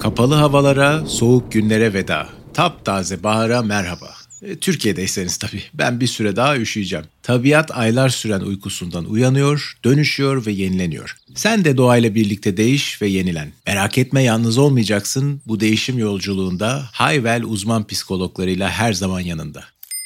Kapalı havalara, soğuk günlere veda. Taptaze bahara merhaba. Türkiye'deyseniz tabii. Ben bir süre daha üşüyeceğim. Tabiat aylar süren uykusundan uyanıyor, dönüşüyor ve yenileniyor. Sen de doğayla birlikte değiş ve yenilen. Merak etme, yalnız olmayacaksın. Bu değişim yolculuğunda Hayvel uzman psikologlarıyla her zaman yanında.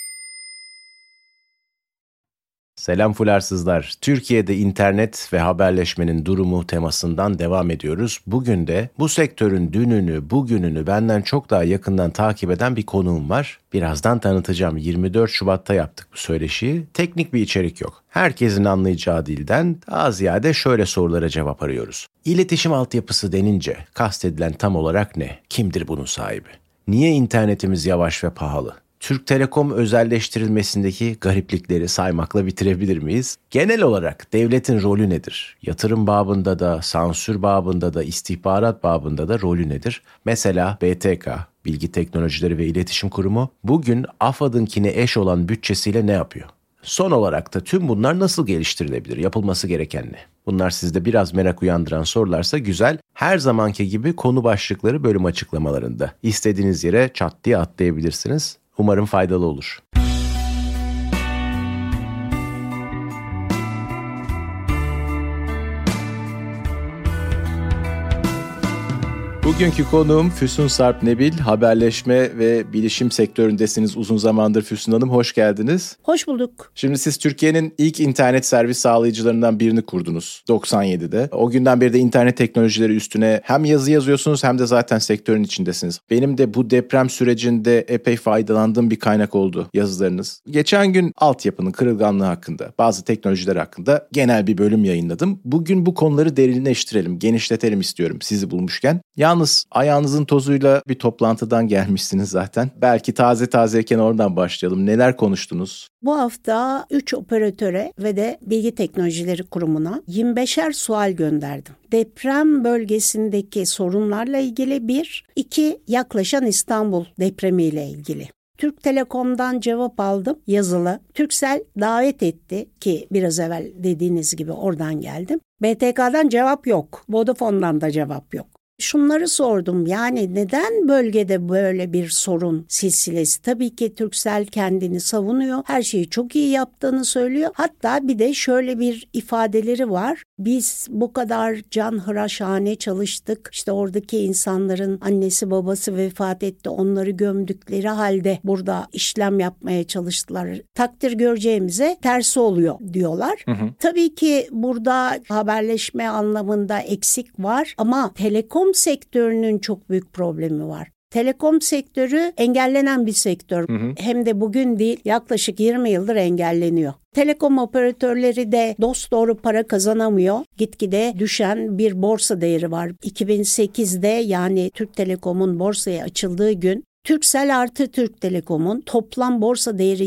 Selam fularsızlar. Türkiye'de internet ve haberleşmenin durumu temasından devam ediyoruz. Bugün de bu sektörün dününü, bugününü benden çok daha yakından takip eden bir konuğum var. Birazdan tanıtacağım. 24 Şubat'ta yaptık bu söyleşiyi. Teknik bir içerik yok. Herkesin anlayacağı dilden daha ziyade şöyle sorulara cevap arıyoruz. İletişim altyapısı denince kastedilen tam olarak ne? Kimdir bunun sahibi? Niye internetimiz yavaş ve pahalı? Türk Telekom özelleştirilmesindeki gariplikleri saymakla bitirebilir miyiz? Genel olarak devletin rolü nedir? Yatırım babında da, sansür babında da, istihbarat babında da rolü nedir? Mesela BTK, Bilgi Teknolojileri ve İletişim Kurumu, bugün AFAD'ınkine eş olan bütçesiyle ne yapıyor? Son olarak da tüm bunlar nasıl geliştirilebilir? Yapılması gereken ne? Bunlar sizde biraz merak uyandıran sorularsa güzel. Her zamanki gibi konu başlıkları bölüm açıklamalarında. İstediğiniz yere çat diye atlayabilirsiniz. Umarım faydalı olur. Bugünkü konuğum Füsun Sarp Nebil. Haberleşme ve bilişim sektöründesiniz uzun zamandır Füsun Hanım. Hoş geldiniz. Hoş bulduk. Şimdi siz Türkiye'nin ilk internet servis sağlayıcılarından birini kurdunuz 97'de. O günden beri de internet teknolojileri üstüne hem yazı yazıyorsunuz hem de zaten sektörün içindesiniz. Benim de bu deprem sürecinde epey faydalandığım bir kaynak oldu yazılarınız. Geçen gün altyapının kırılganlığı hakkında, bazı teknolojiler hakkında genel bir bölüm yayınladım. Bugün bu konuları derinleştirelim, genişletelim istiyorum sizi bulmuşken. Yalnız ayağınızın tozuyla bir toplantıdan gelmişsiniz zaten. Belki tazeyken oradan başlayalım. Neler konuştunuz? Bu hafta 3 operatöre ve de Bilgi Teknolojileri Kurumu'na 25'er sual gönderdim. Deprem bölgesindeki sorunlarla ilgili 1, 2 yaklaşan İstanbul depremiyle ilgili. Türk Telekom'dan cevap aldım yazılı. Turkcell davet etti ki biraz evvel dediğiniz gibi oradan geldim. BTK'dan cevap yok. Vodafone'dan da cevap yok. Şunları sordum, yani neden bölgede böyle bir sorun silsilesi? Tabii ki Turkcell kendini savunuyor. Her şeyi çok iyi yaptığını söylüyor. Hatta bir de şöyle bir ifadeleri var. Biz bu kadar canhıraşane çalıştık. İşte oradaki insanların annesi babası vefat etti. Onları gömdükleri halde burada işlem yapmaya çalıştılar. Takdir göreceğimize tersi oluyor diyorlar. Tabii ki burada haberleşme anlamında eksik var ama telekom sektörünün çok büyük problemi var. Telekom sektörü engellenen bir sektör. Hem de bugün değil, yaklaşık 20 yıldır engelleniyor. Telekom operatörleri de dosdoğru para kazanamıyor. Gitgide düşen bir borsa değeri var. 2008'de, yani Türk Telekom'un borsaya açıldığı gün, Turkcell artı Türk Telekom'un toplam borsa değeri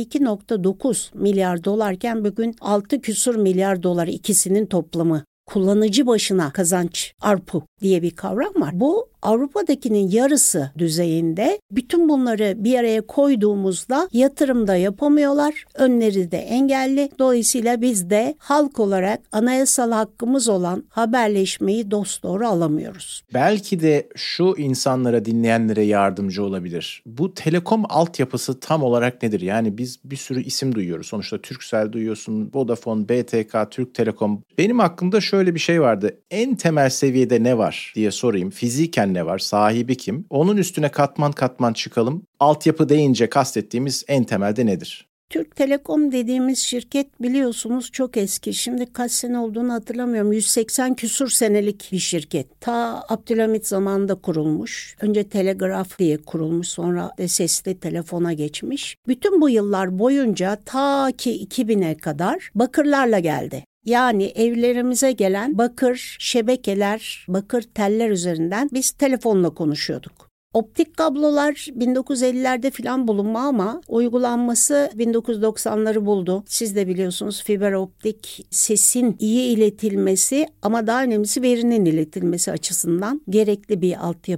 22,9 milyar dolarken bugün 6 küsur milyar dolar, ikisinin toplamı. Kullanıcı başına kazanç ARPU diye bir kavram var. Bu Avrupa'dakinin yarısı düzeyinde. Bütün bunları bir araya koyduğumuzda yatırımda yapamıyorlar. Önleri de engelli. Dolayısıyla biz de halk olarak anayasal hakkımız olan haberleşmeyi dosdoğru alamıyoruz. Belki de şu insanlara, dinleyenlere yardımcı olabilir. Bu telekom altyapısı tam olarak nedir? Yani biz bir sürü isim duyuyoruz. Sonuçta Turkcell duyuyorsun, Vodafone, BTK, Türk Telekom. Benim aklımda şöyle bir şey vardı. En temel seviyede ne var diye sorayım. Fiziken ne var? Sahibi kim? Onun üstüne katman katman çıkalım. Altyapı deyince kastettiğimiz en temelde nedir? Türk Telekom dediğimiz şirket biliyorsunuz çok eski. Şimdi kaç sene olduğunu hatırlamıyorum. 180 küsur senelik bir şirket. Ta Abdülhamit zamanında kurulmuş. Önce Telegraf diye kurulmuş, sonra da sesli telefona geçmiş. Bütün bu yıllar boyunca ta ki 2000'e kadar bakırlarla geldi. Yani evlerimize gelen bakır şebekeler, bakır teller üzerinden biz telefonla konuşuyorduk. Optik kablolar 1950'lerde falan bulunma ama uygulanması 1990'ları buldu. Siz de biliyorsunuz, fiber optik sesin iyi iletilmesi ama daha önemlisi verinin iletilmesi açısından gerekli bir altyapı.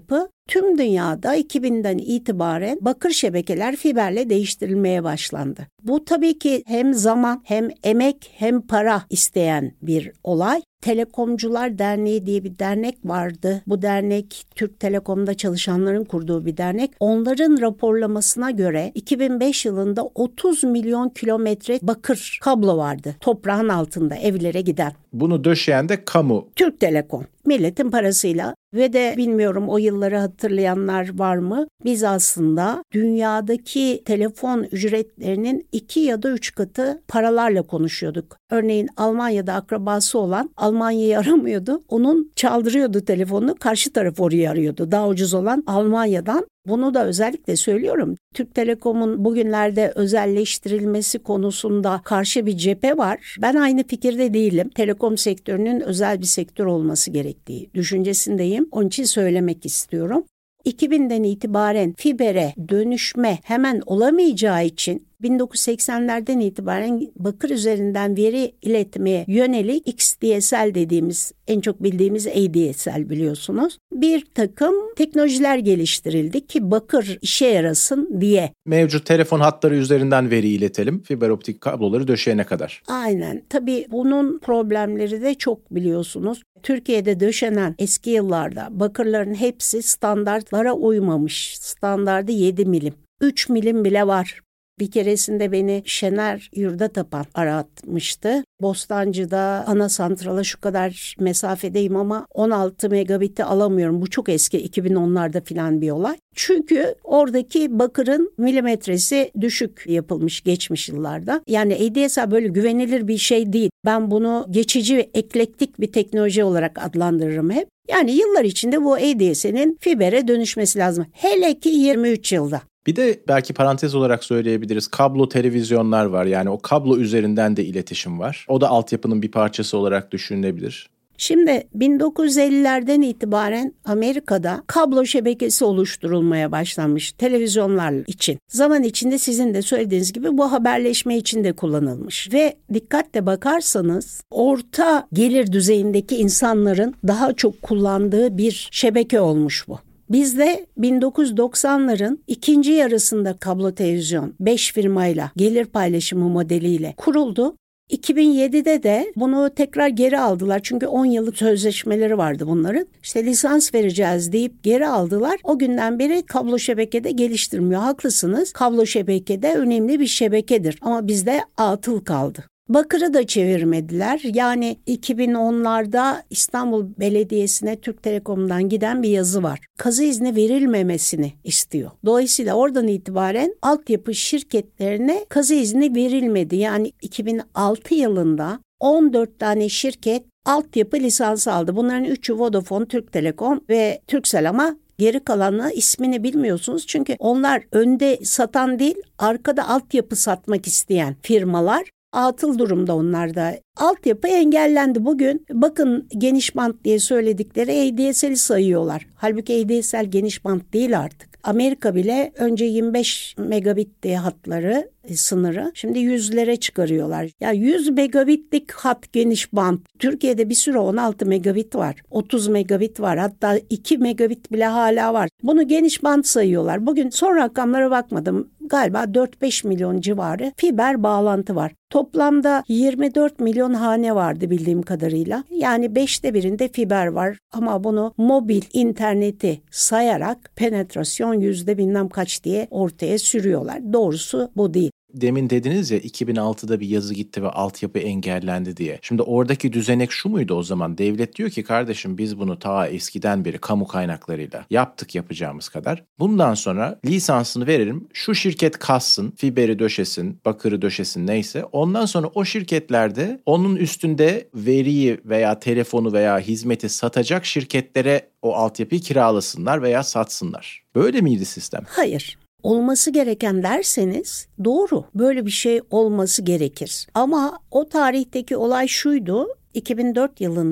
Tüm dünyada 2000'den itibaren bakır şebekeler fiberle değiştirilmeye başlandı. Bu tabii ki hem zaman, hem emek, hem para isteyen bir olay. Telekomcular Derneği diye bir dernek vardı. Bu dernek Türk Telekom'da çalışanların kurduğu bir dernek. Onların raporlamasına göre 2005 yılında 30 milyon kilometre bakır kablo vardı. Toprağın altında evlere giden. Bunu döşeyen de kamu. Türk Telekom. Milletin parasıyla ve de bilmiyorum o yılları hatırlayanlar var mı? Biz aslında dünyadaki telefon ücretlerinin 2 ya da 3 katı paralarla konuşuyorduk. Örneğin Almanya'da akrabası olan Almanya'yı aramıyordu. Onun çaldırıyordu telefonunu, karşı taraf orayı arıyordu. Daha ucuz olan Almanya'dan. Bunu da özellikle söylüyorum. Türk Telekom'un bugünlerde özelleştirilmesi konusunda karşı bir cephe var. Ben aynı fikirde değilim. Telekom sektörünün özel bir sektör olması gerektiği düşüncesindeyim. Onun için söylemek istiyorum. 2000'den itibaren fibere dönüşme hemen olamayacağı için 1980'lerden itibaren bakır üzerinden veri iletmeye yönelik XDSL dediğimiz, en çok bildiğimiz ADSL biliyorsunuz. Bir takım teknolojiler geliştirildi ki bakır işe yarasın diye. Mevcut telefon hatları üzerinden veri iletelim, fiber optik kabloları döşeyene kadar. Aynen. Tabii bunun problemleri de çok biliyorsunuz. Türkiye'de döşenen eski yıllarda bakırların hepsi standartlara uymamış. Standardı 7 milim. 3 milim bile var. Bir keresinde beni Şener Yurdatapan aratmıştı. Bostancı'da ana santrala şu kadar mesafedeyim ama 16 megabit'i alamıyorum. Bu çok eski, 2010'larda filan bir olay. Çünkü oradaki bakırın milimetresi düşük yapılmış geçmiş yıllarda. Yani ADSL böyle güvenilir bir şey değil. Ben bunu geçici ve eklektik bir teknoloji olarak adlandırırım hep. Yani yıllar içinde bu ADSL'in fibere dönüşmesi lazım. Hele ki 23 yılda. Bir de belki parantez olarak söyleyebiliriz. Kablo televizyonlar var. Yani o kablo üzerinden de iletişim var. O da altyapının bir parçası olarak düşünülebilir. Şimdi 1950'lerden itibaren Amerika'da kablo şebekesi oluşturulmaya başlanmış televizyonlar için. Zaman içinde sizin de söylediğiniz gibi bu haberleşme için de kullanılmış. Ve dikkatle bakarsanız orta gelir düzeyindeki insanların daha çok kullandığı bir şebeke olmuş bu. Bizde 1990'ların ikinci yarısında kablo televizyon 5 firmayla gelir paylaşımı modeliyle kuruldu. 2007'de de bunu tekrar geri aldılar çünkü 10 yıllık sözleşmeleri vardı bunların. İşte lisans vereceğiz deyip geri aldılar. O günden beri kablo şebekede geliştirmiyor. Haklısınız. Kablo şebekede önemli bir şebekedir ama bizde atıl kaldı. Bakır'ı da çevirmediler. Yani 2010'larda İstanbul Belediyesi'ne Türk Telekom'dan giden bir yazı var. Kazı izni verilmemesini istiyor. Dolayısıyla oradan itibaren altyapı şirketlerine kazı izni verilmedi. Yani 2006 yılında 14 tane şirket altyapı lisansı aldı. Bunların 3'ü Vodafone, Türk Telekom ve Turkcell ama geri kalanı ismini bilmiyorsunuz. Çünkü onlar önde satan değil, arkada altyapı satmak isteyen firmalar. Atıl durumda onlar da. Altyapı engellendi. Bugün bakın geniş bant diye söyledikleri ADSL'i sayıyorlar. Halbuki ADSL geniş bant değil artık. Amerika bile önce 25 megabitti hatları, sınırı. Şimdi 100'lere çıkarıyorlar. Ya 100 megabitlik hat geniş bant. Türkiye'de bir sürü 16 megabit var. 30 megabit var. Hatta 2 megabit bile hala var. Bunu geniş bant sayıyorlar. Bugün son rakamlara bakmadım. Galiba 4-5 milyon civarı fiber bağlantı var. Toplamda 24 milyon hane vardı bildiğim kadarıyla. Yani 5'te birinde fiber var ama bunu mobil interneti sayarak penetrasyon yüzde bilmem kaç diye ortaya sürüyorlar. Doğrusu bu değil. Demin dediniz ya 2006'da bir yazı gitti ve altyapı engellendi diye. Şimdi oradaki düzenek şu muydu o zaman? Devlet diyor ki kardeşim biz bunu ta eskiden beri kamu kaynaklarıyla yaptık yapacağımız kadar. Bundan sonra lisansını verelim. Şu şirket kassın, fiberi döşesin, bakırı döşesin neyse. Ondan sonra o şirketlerde onun üstünde veriyi veya telefonu veya hizmeti satacak şirketlere o altyapıyı kiralasınlar veya satsınlar. Böyle miydi sistem? Hayır. Olması gereken derseniz doğru. Böyle bir şey olması gerekir. Ama o tarihteki olay şuydu. 2004 yılında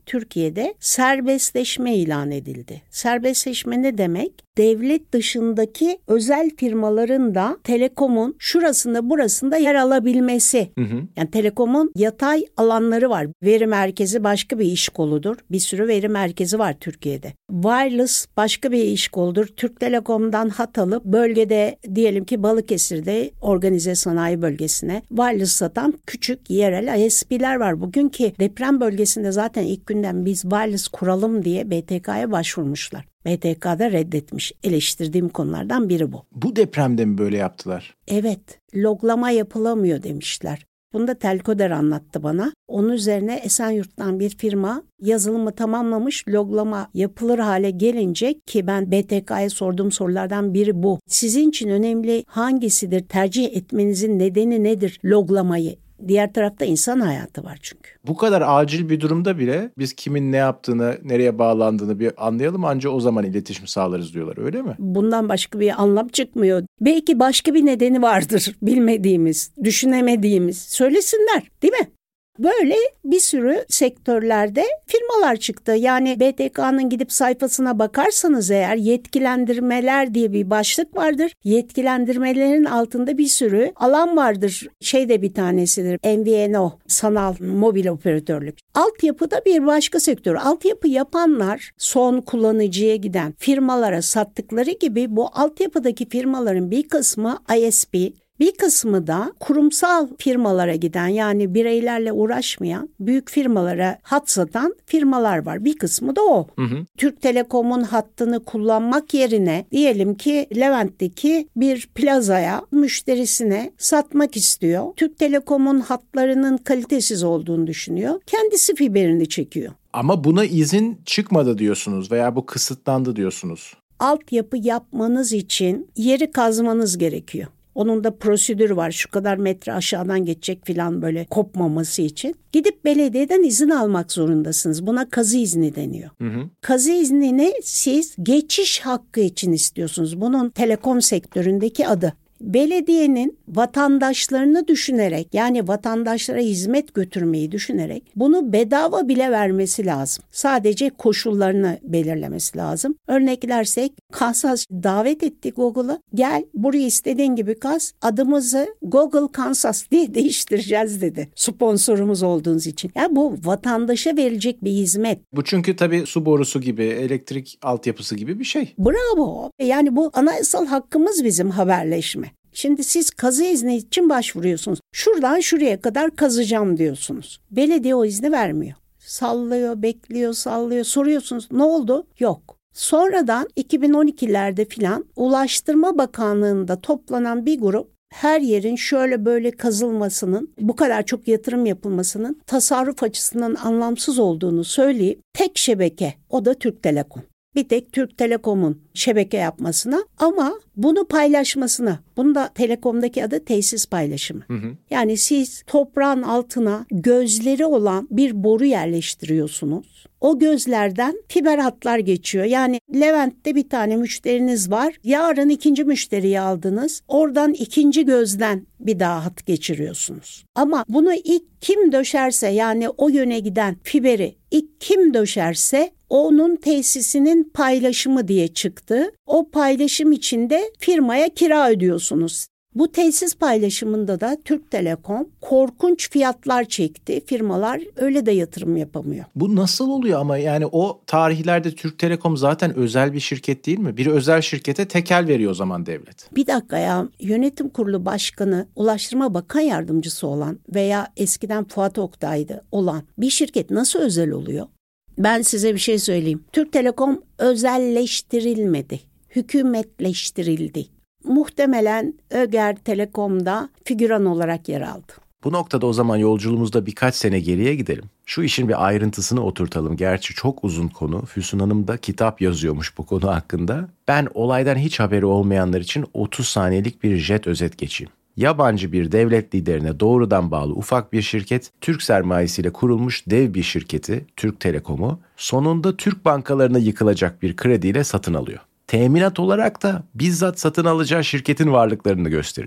Türkiye'de serbestleşme ilan edildi. Serbestleşme ne demek? Devlet dışındaki özel firmaların da telekomun şurasında burasında yer alabilmesi. Yani telekomun yatay alanları var. Veri merkezi başka bir iş koludur. Bir sürü veri merkezi var Türkiye'de. Wireless başka bir iş koludur. Türk Telekom'dan hat alıp bölgede diyelim ki Balıkesir'de organize sanayi bölgesine wireless satan küçük yerel ISP'ler var. Bugünkü deprem bölgesinde zaten ilk günden biz wireless kuralım diye BTK'ya başvurmuşlar. BTK'da reddetmiş. Eleştirdiğim konulardan biri bu. Bu depremde mi böyle yaptılar? Evet, loglama yapılamıyor demişler. Bunu da Telkoder anlattı bana. Onun üzerine Esenyurt'tan bir firma yazılımı tamamlamış, loglama yapılır hale gelince ki ben BTK'ya sorduğum sorulardan biri bu. Sizin için önemli hangisidir? Tercih etmenizin nedeni nedir loglamayı? Diğer tarafta insan hayatı var çünkü. Bu kadar acil bir durumda bile biz kimin ne yaptığını, nereye bağlandığını bir anlayalım ancak o zaman iletişim sağlarız diyorlar, öyle mi? Bundan başka bir anlam çıkmıyor. Belki başka bir nedeni vardır bilmediğimiz, düşünemediğimiz. Söylesinler, değil mi? Böyle bir sürü sektörlerde firmalar çıktı. Yani BTK'nın gidip sayfasına bakarsanız eğer yetkilendirmeler diye bir başlık vardır. Yetkilendirmelerin altında bir sürü alan vardır. De bir tanesidir. MVNO, sanal mobil operatörlük. Altyapıda bir başka sektör. Altyapı yapanlar son kullanıcıya giden firmalara sattıkları gibi bu altyapıdaki firmaların bir kısmı ISP, bir kısmı da kurumsal firmalara giden yani bireylerle uğraşmayan büyük firmalara hat satan firmalar var. Bir kısmı da o. Türk Telekom'un hattını kullanmak yerine diyelim ki Levent'teki bir plazaya müşterisine satmak istiyor. Türk Telekom'un hatlarının kalitesiz olduğunu düşünüyor. Kendisi fiberini çekiyor. Ama buna izin çıkmadı diyorsunuz veya bu kısıtlandı diyorsunuz. Altyapı yapmanız için yeri kazmanız gerekiyor. Onun da prosedürü var. Şu kadar metre aşağıdan geçecek falan böyle kopmaması için. Gidip belediyeden izin almak zorundasınız. Buna kazı izni deniyor. Kazı iznini siz geçiş hakkı için istiyorsunuz. Bunun telekom sektöründeki adı. Belediyenin vatandaşlarını düşünerek yani vatandaşlara hizmet götürmeyi düşünerek bunu bedava bile vermesi lazım. Sadece koşullarını belirlemesi lazım. Örneklersek Kansas davet etti Google'ı. Gel burayı istediğin gibi kaz. Adımızı Google Kansas diye değiştireceğiz dedi. Sponsorumuz olduğunuz için. Yani bu vatandaşa verilecek bir hizmet. Bu çünkü tabii su borusu gibi, elektrik altyapısı gibi bir şey. Bravo. Yani bu anayasal hakkımız bizim haberleşme. Şimdi siz kazı izni için başvuruyorsunuz. Şuradan şuraya kadar kazacağım diyorsunuz. Belediye o izni vermiyor. Sallıyor, bekliyor, sallıyor. Soruyorsunuz ne oldu? Yok. Sonradan 2012'lerde filan Ulaştırma Bakanlığı'nda toplanan bir grup her yerin şöyle böyle kazılmasının, bu kadar çok yatırım yapılmasının tasarruf açısından anlamsız olduğunu söyleyip tek şebeke, o da Türk Telekom. Bir tek Türk Telekom'un şebeke yapmasına ama bunu paylaşmasına. Bunun da Telekom'daki adı tesis paylaşımı. Yani siz toprağın altına gözleri olan bir boru yerleştiriyorsunuz. O gözlerden fiber hatlar geçiyor. Yani Levent'te bir tane müşteriniz var. Yarın ikinci müşteriyi aldınız. Oradan ikinci gözden bir daha hat geçiriyorsunuz. Ama bunu ilk kim döşerse yani o yöne giden fiberi ilk kim döşerse onun tesisinin paylaşımı diye çıktı. O paylaşım içinde firmaya kira ödüyorsunuz. Bu tesis paylaşımında da Türk Telekom korkunç fiyatlar çekti. Firmalar öyle de yatırım yapamıyor. Bu nasıl oluyor ama yani o tarihlerde Türk Telekom zaten özel bir şirket değil mi? Bir özel şirkete tekel veriyor o zaman devlet. Bir dakika ya, yönetim kurulu başkanı, Ulaştırma Bakan Yardımcısı olan veya eskiden Fuat Oktay'dı olan bir şirket nasıl özel oluyor? Ben size bir şey söyleyeyim. Türk Telekom özelleştirilmedi, hükümetleştirildi. Muhtemelen Öger Telekom'da figüran olarak yer aldı. Bu noktada o zaman yolculuğumuzda birkaç sene geriye gidelim. Şu işin bir ayrıntısını oturtalım. Gerçi çok uzun konu. Füsun Hanım da kitap yazıyormuş bu konu hakkında. Ben olaydan hiç haberi olmayanlar için 30 saniyelik bir jet özet geçeyim. Yabancı bir devlet liderine doğrudan bağlı ufak bir şirket, Türk sermayesiyle kurulmuş dev bir şirketi, Türk Telekom'u, sonunda Türk bankalarına yıkılacak bir krediyle satın alıyor. Teminat olarak da bizzat satın alacağı şirketin varlıklarını gösteriyor.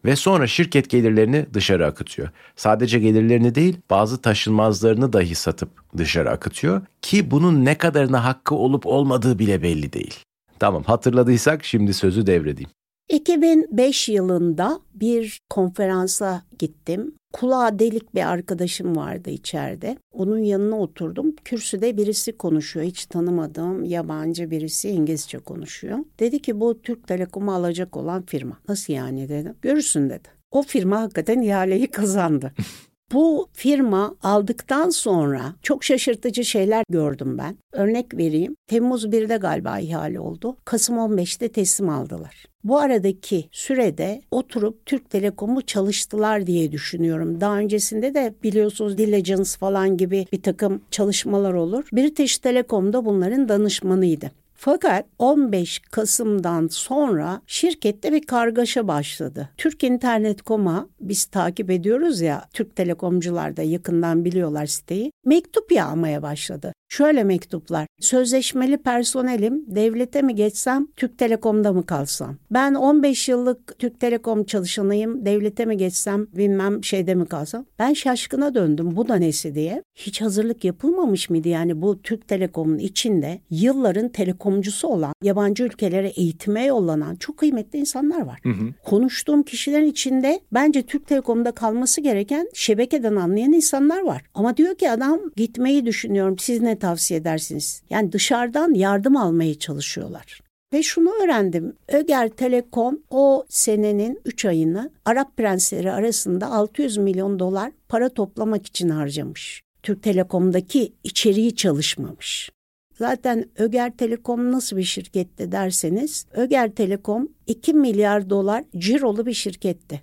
ve sonra şirket gelirlerini dışarı akıtıyor. Sadece gelirlerini değil, bazı taşınmazlarını dahi satıp dışarı akıtıyor ki bunun ne kadarına hakkı olup olmadığı bile belli değil. Tamam, hatırladıysak şimdi sözü devredeyim. 2005 yılında bir konferansa gittim. Kulağa delik bir arkadaşım vardı içeride. Onun yanına oturdum. Kürsüde birisi konuşuyor. Hiç tanımadığım yabancı birisi İngilizce konuşuyor. Dedi ki bu Türk Telekom'u alacak olan firma. Nasıl yani dedim. Görürsün dedi. O firma hakikaten ihaleyi kazandı. Bu firma aldıktan sonra çok şaşırtıcı şeyler gördüm ben. Örnek vereyim. Temmuz 1'de galiba ihale oldu. Kasım 15'te teslim aldılar. Bu aradaki sürede oturup Türk Telekom'u çalıştılar diye düşünüyorum. Daha öncesinde de biliyorsunuz diligence falan gibi bir takım çalışmalar olur. British Telecom da bunların danışmanıydı. Fakat 15 Kasım'dan sonra şirkette bir kargaşa başladı. Türk İnternet.com'a biz takip ediyoruz ya, Türk Telekomcular da yakından biliyorlar siteyi. Mektup yağmaya başladı. Şöyle mektuplar: sözleşmeli personelim, devlete mi geçsem, Türk Telekom'da mı kalsam? Ben 15 yıllık Türk Telekom çalışanıyım, devlete mi geçsem, bilmem şeyde mi kalsam? Ben şaşkına döndüm, bu da nesi diye. Hiç hazırlık yapılmamış mıydı yani bu Türk Telekom'un içinde yılların telekomcusu olan, yabancı ülkelere eğitime yollanan çok kıymetli insanlar var. Konuştuğum kişilerin içinde bence Türk Telekom'da kalması gereken, şebekeden anlayan insanlar var. Ama diyor ki adam, gitmeyi düşünüyorum, siz ne tavsiye edersiniz? Yani dışarıdan yardım almaya çalışıyorlar. Ve şunu öğrendim. Öger Telekom o senenin 3 ayını Arap prensleri arasında 600 milyon dolar para toplamak için harcamış. Türk Telekom'daki içeriği çalışmamış. Zaten Öger Telekom nasıl bir şirketti derseniz, Öger Telekom 2 milyar dolar cirolu bir şirketti.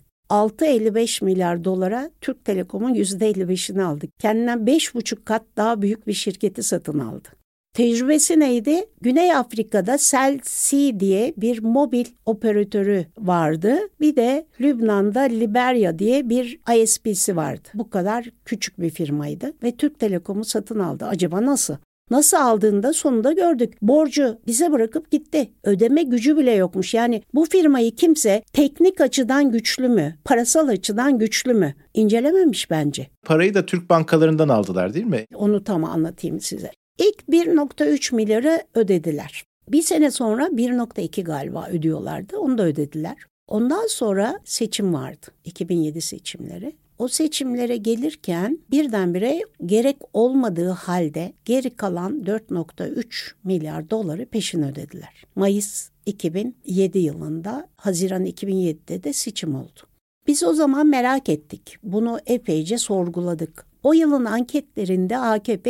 6,55 milyar dolara Türk Telekom'un %55'ini aldı. Kendinden 5,5 kat daha büyük bir şirketi satın aldı. Tecrübesi neydi? Güney Afrika'da Cell C diye bir mobil operatörü vardı. Bir de Lübnan'da Liberia diye bir ISP'si vardı. Bu kadar küçük bir firmaydı ve Türk Telekom'u satın aldı. Acaba nasıl? Nasıl aldığında sonunda gördük. Borcu bize bırakıp gitti. Ödeme gücü bile yokmuş. Yani bu firmayı kimse teknik açıdan güçlü mü, parasal açıdan güçlü mü incelememiş bence. Parayı da Türk bankalarından aldılar değil mi? Onu tam anlatayım size. İlk 1,3 milyarı ödediler. Bir sene sonra 1,2 galiba ödüyorlardı. Onu da ödediler. Ondan sonra seçim vardı. 2007 seçimleri. O seçimlere gelirken birdenbire gerek olmadığı halde geri kalan 4,3 milyar doları peşin ödediler. Mayıs 2007 yılında, Haziran 2007'de de seçim oldu. Biz o zaman merak ettik. Bunu epeyce sorguladık. O yılın anketlerinde AKP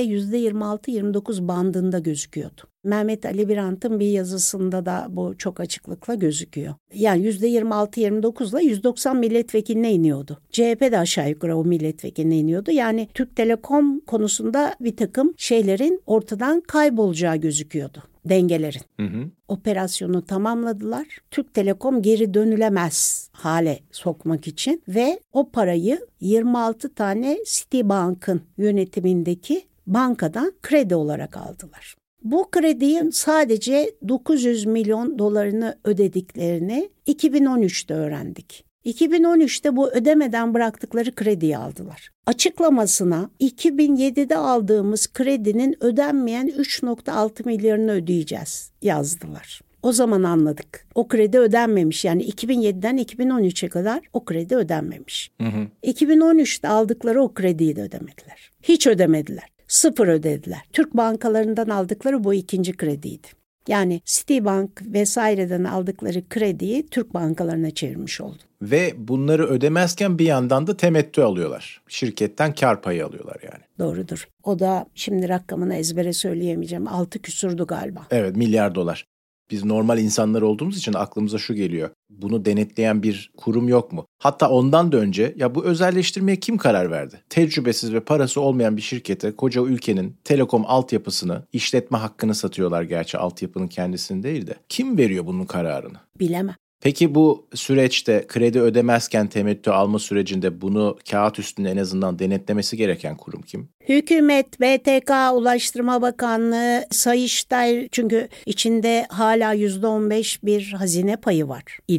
%26-29 bandında gözüküyordu. Mehmet Ali Birant'ın bir yazısında da bu çok açıklıkla gözüküyor. Yani %26-29'la 190 milletvekiline iniyordu. CHP de aşağı yukarı o milletvekiline iniyordu. Yani Türk Telekom konusunda bir takım şeylerin ortadan kaybolacağı gözüküyordu. Dengelerin. Operasyonu tamamladılar. Türk Telekom geri dönülemez hale sokmak için ve o parayı 26 tane Citibank'ın yönetimindeki bankadan kredi olarak aldılar. Bu krediyi sadece 900 milyon dolarını ödediklerini 2013'te öğrendik. 2013'te bu ödemeden bıraktıkları krediyi aldılar. Açıklamasına 2007'de aldığımız kredinin ödenmeyen 3,6 milyarını ödeyeceğiz yazdılar. O zaman anladık. O kredi ödenmemiş. Yani 2007'den 2013'e kadar o kredi ödenmemiş. 2013'te aldıkları o krediyi de ödemediler. Hiç ödemediler. 0 ödediler. Türk bankalarından aldıkları bu ikinci krediydi. Yani Citibank vesaireden aldıkları krediyi Türk bankalarına çevirmiş oldu. Ve bunları ödemezken bir yandan da temettü alıyorlar. Şirketten kar payı alıyorlar yani. Doğrudur. O da şimdi rakamını ezbere söyleyemeyeceğim. 6 küsurdu galiba. Evet, milyar dolar. Biz normal insanlar olduğumuz için aklımıza şu geliyor. Bunu denetleyen bir kurum yok mu? Hatta ondan da önce ya bu özelleştirmeye kim karar verdi? Tecrübesiz ve parası olmayan bir şirkete koca ülkenin telekom altyapısını, işletme hakkını satıyorlar gerçi, altyapının kendisini değil de. Kim veriyor bunun kararını? Bilemem. Peki bu süreçte kredi ödemezken temettü alma sürecinde bunu kağıt üstünde en azından denetlemesi gereken kurum kim? Hükümet, BTK, Ulaştırma Bakanlığı, Sayıştay, çünkü içinde hala %15 bir hazine payı var idi.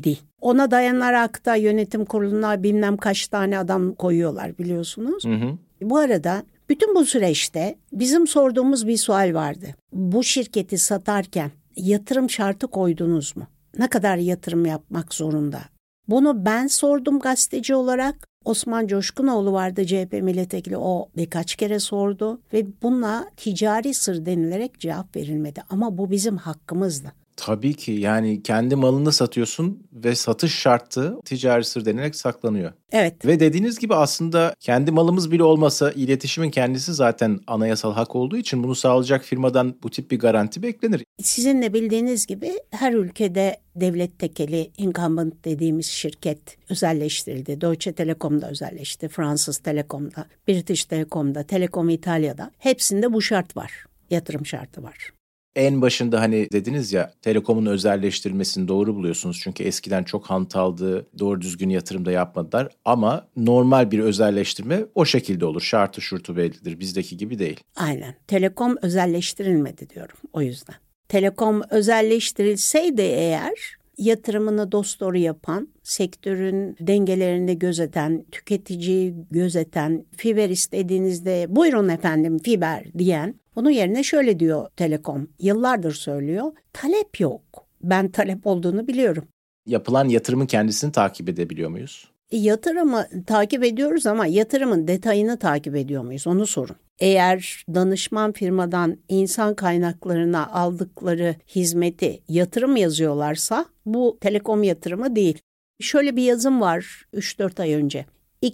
Ona dayanarak da yönetim kuruluna bilmem kaç tane adam koyuyorlar biliyorsunuz. Hı hı. Bu arada bütün bu süreçte bizim sorduğumuz bir sual vardı. Bu şirketi satarken yatırım şartı koydunuz mu? Ne kadar yatırım yapmak zorunda? Bunu ben sordum gazeteci olarak. Osman Coşkunoğlu vardı CHP milletvekili, o birkaç kere sordu ve buna ticari sır denilerek cevap verilmedi. Ama bu bizim hakkımızdı. Tabii ki, yani kendi malını satıyorsun ve satış şartı ticari sır denilerek saklanıyor. Evet. Ve dediğiniz gibi aslında kendi malımız bile olmasa iletişimin kendisi zaten anayasal hak olduğu için bunu sağlayacak firmadan bu tip bir garanti beklenir. Sizin de bildiğiniz gibi her ülkede devlet tekeli incumbent dediğimiz şirket özelleştirildi. Deutsche Telekom'da özelleşti, Fransız Telekom'da, British Telecom'da, Telekom İtalya'da. Hepsinde bu şart var, yatırım şartı var. En başında hani dediniz ya, telekomun özelleştirilmesini doğru buluyorsunuz. Çünkü eskiden çok hantaldı, doğru düzgün yatırım da yapmadılar. Ama normal bir özelleştirme o şekilde olur. Şartı şurtu bellidir. Bizdeki gibi değil. Aynen. Telekom özelleştirilmedi diyorum o yüzden. Telekom özelleştirilseydi eğer, yatırımını dosdoğru yapan, sektörün dengelerini gözeten, tüketiciyi gözeten, fiber istediğinizde buyurun efendim fiber diyen, onun yerine şöyle diyor Telekom, yıllardır söylüyor, talep yok. Ben talep olduğunu biliyorum. Yapılan yatırımın kendisini takip edebiliyor muyuz? Yatırımı takip ediyoruz ama yatırımın detayını takip ediyor muyuz? Onu sorun. Eğer danışman firmadan insan kaynaklarına aldıkları hizmeti yatırım yazıyorlarsa bu telekom yatırımı değil. Şöyle bir yazım var 3-4 ay önce.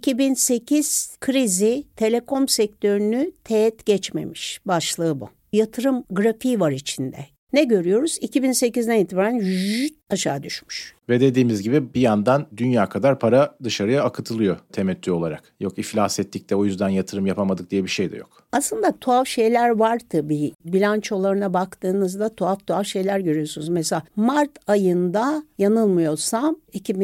2008 krizi telekom sektörünü teğet geçmemiş, başlığı bu. Yatırım grafiği var içinde. Ne görüyoruz? 2008'den itibaren aşağı düşmüş. Ve dediğimiz gibi bir yandan dünya kadar para dışarıya akıtılıyor temettü olarak. Yok iflas ettik de o yüzden yatırım yapamadık diye bir şey de yok. Aslında tuhaf şeyler var tabii. Bilançolarına baktığınızda tuhaf şeyler görüyorsunuz. Mesela Mart ayında yanılmıyorsam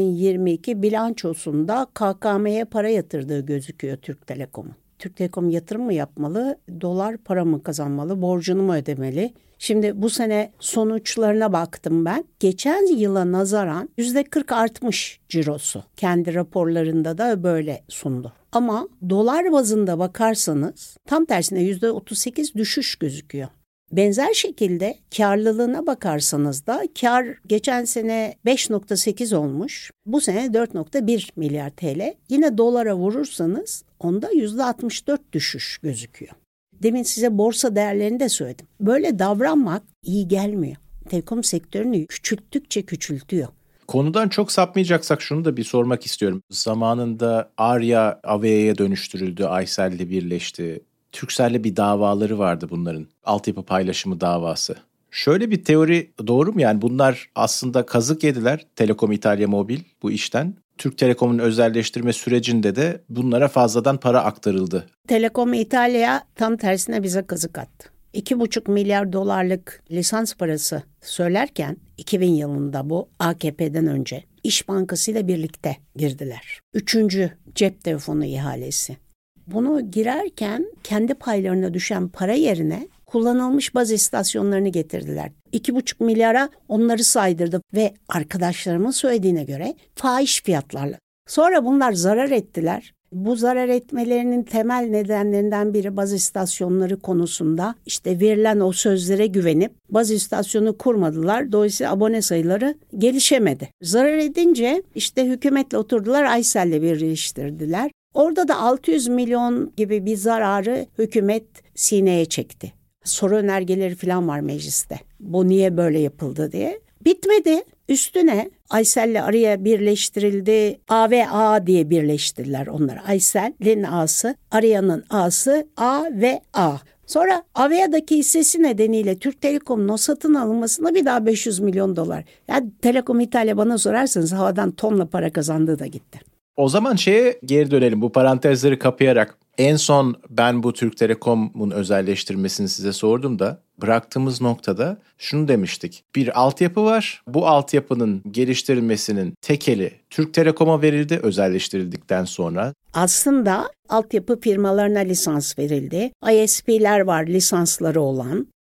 2022 bilançosunda KKM'ye para yatırdığı gözüküyor Türk Telekom'un. Türk Telekom yatırım mı yapmalı, dolar para mı kazanmalı, borcunu mu ödemeli? Şimdi bu sene sonuçlarına baktım ben. Geçen yıla nazaran %40 artmış cirosu. Kendi raporlarında da böyle sundu. Ama dolar bazında bakarsanız tam tersine %38 düşüş gözüküyor. Benzer şekilde karlılığına bakarsanız da kar geçen sene 5.8 olmuş. Bu sene 4.1 milyar TL. Yine dolara vurursanız onda %64 düşüş gözüküyor. Demin size borsa değerlerini de söyledim. Böyle davranmak iyi gelmiyor. Telekom sektörünü küçülttükçe küçültüyor. Konudan çok sapmayacaksak şunu da bir sormak istiyorum. Zamanında Arya Avea'ya dönüştürüldü, Aysel'le birleşti. Turkcell'le bir davaları vardı bunların. Altyapı paylaşımı davası. Şöyle bir teori doğru mu? Yani bunlar aslında kazık yediler, Telekom İtalya Mobil bu işten. Türk Telekom'un özelleştirme sürecinde de bunlara fazladan para aktarıldı. Telekom İtalya tam tersine bize kazık attı. 2,5 milyar dolarlık lisans parası söylerken 2000 yılında bu AKP'den önce İş Bankası ile birlikte girdiler. 3. cep telefonu ihalesi. Bunu girerken kendi paylarına düşen para yerine kullanılmış baz istasyonlarını getirdiler. 2,5 milyara onları saydırdı ve arkadaşlarımın söylediğine göre fahiş fiyatlarla. Sonra bunlar zarar ettiler. Bu zarar etmelerinin temel nedenlerinden biri baz istasyonları konusunda işte verilen o sözlere güvenip baz istasyonu kurmadılar. Dolayısıyla abone sayıları gelişemedi. Zarar edince işte hükümetle oturdular, Aysel'le birleştirdiler. Orada da 600 milyon gibi bir zararı hükümet sineye çekti. Soru önergeleri falan var mecliste. Bu niye böyle yapıldı diye. Bitmedi. Üstüne Aysel'le araya birleştirildi. A ve A diye birleştirdiler onları. Aysel'in A'sı, Arya'nın A'sı, A ve A. Sonra Avea'daki hissesi nedeniyle Türk Telekom'un o satın alınmasına bir daha 500 milyon dolar. Yani Telekom İtalya bana sorarsanız havadan tonla para kazandığı da gitti. O zaman şeye geri dönelim, bu parantezleri kapayarak. En son ben bu Türk Telekom'un özelleştirmesini size sordum da bıraktığımız noktada şunu demiştik. Bir altyapı var. Bu altyapının geliştirilmesinin tekeli Türk Telekom'a verildi özelleştirildikten sonra. Aslında altyapı firmalarına lisans verildi. ISP'ler var lisansları olan.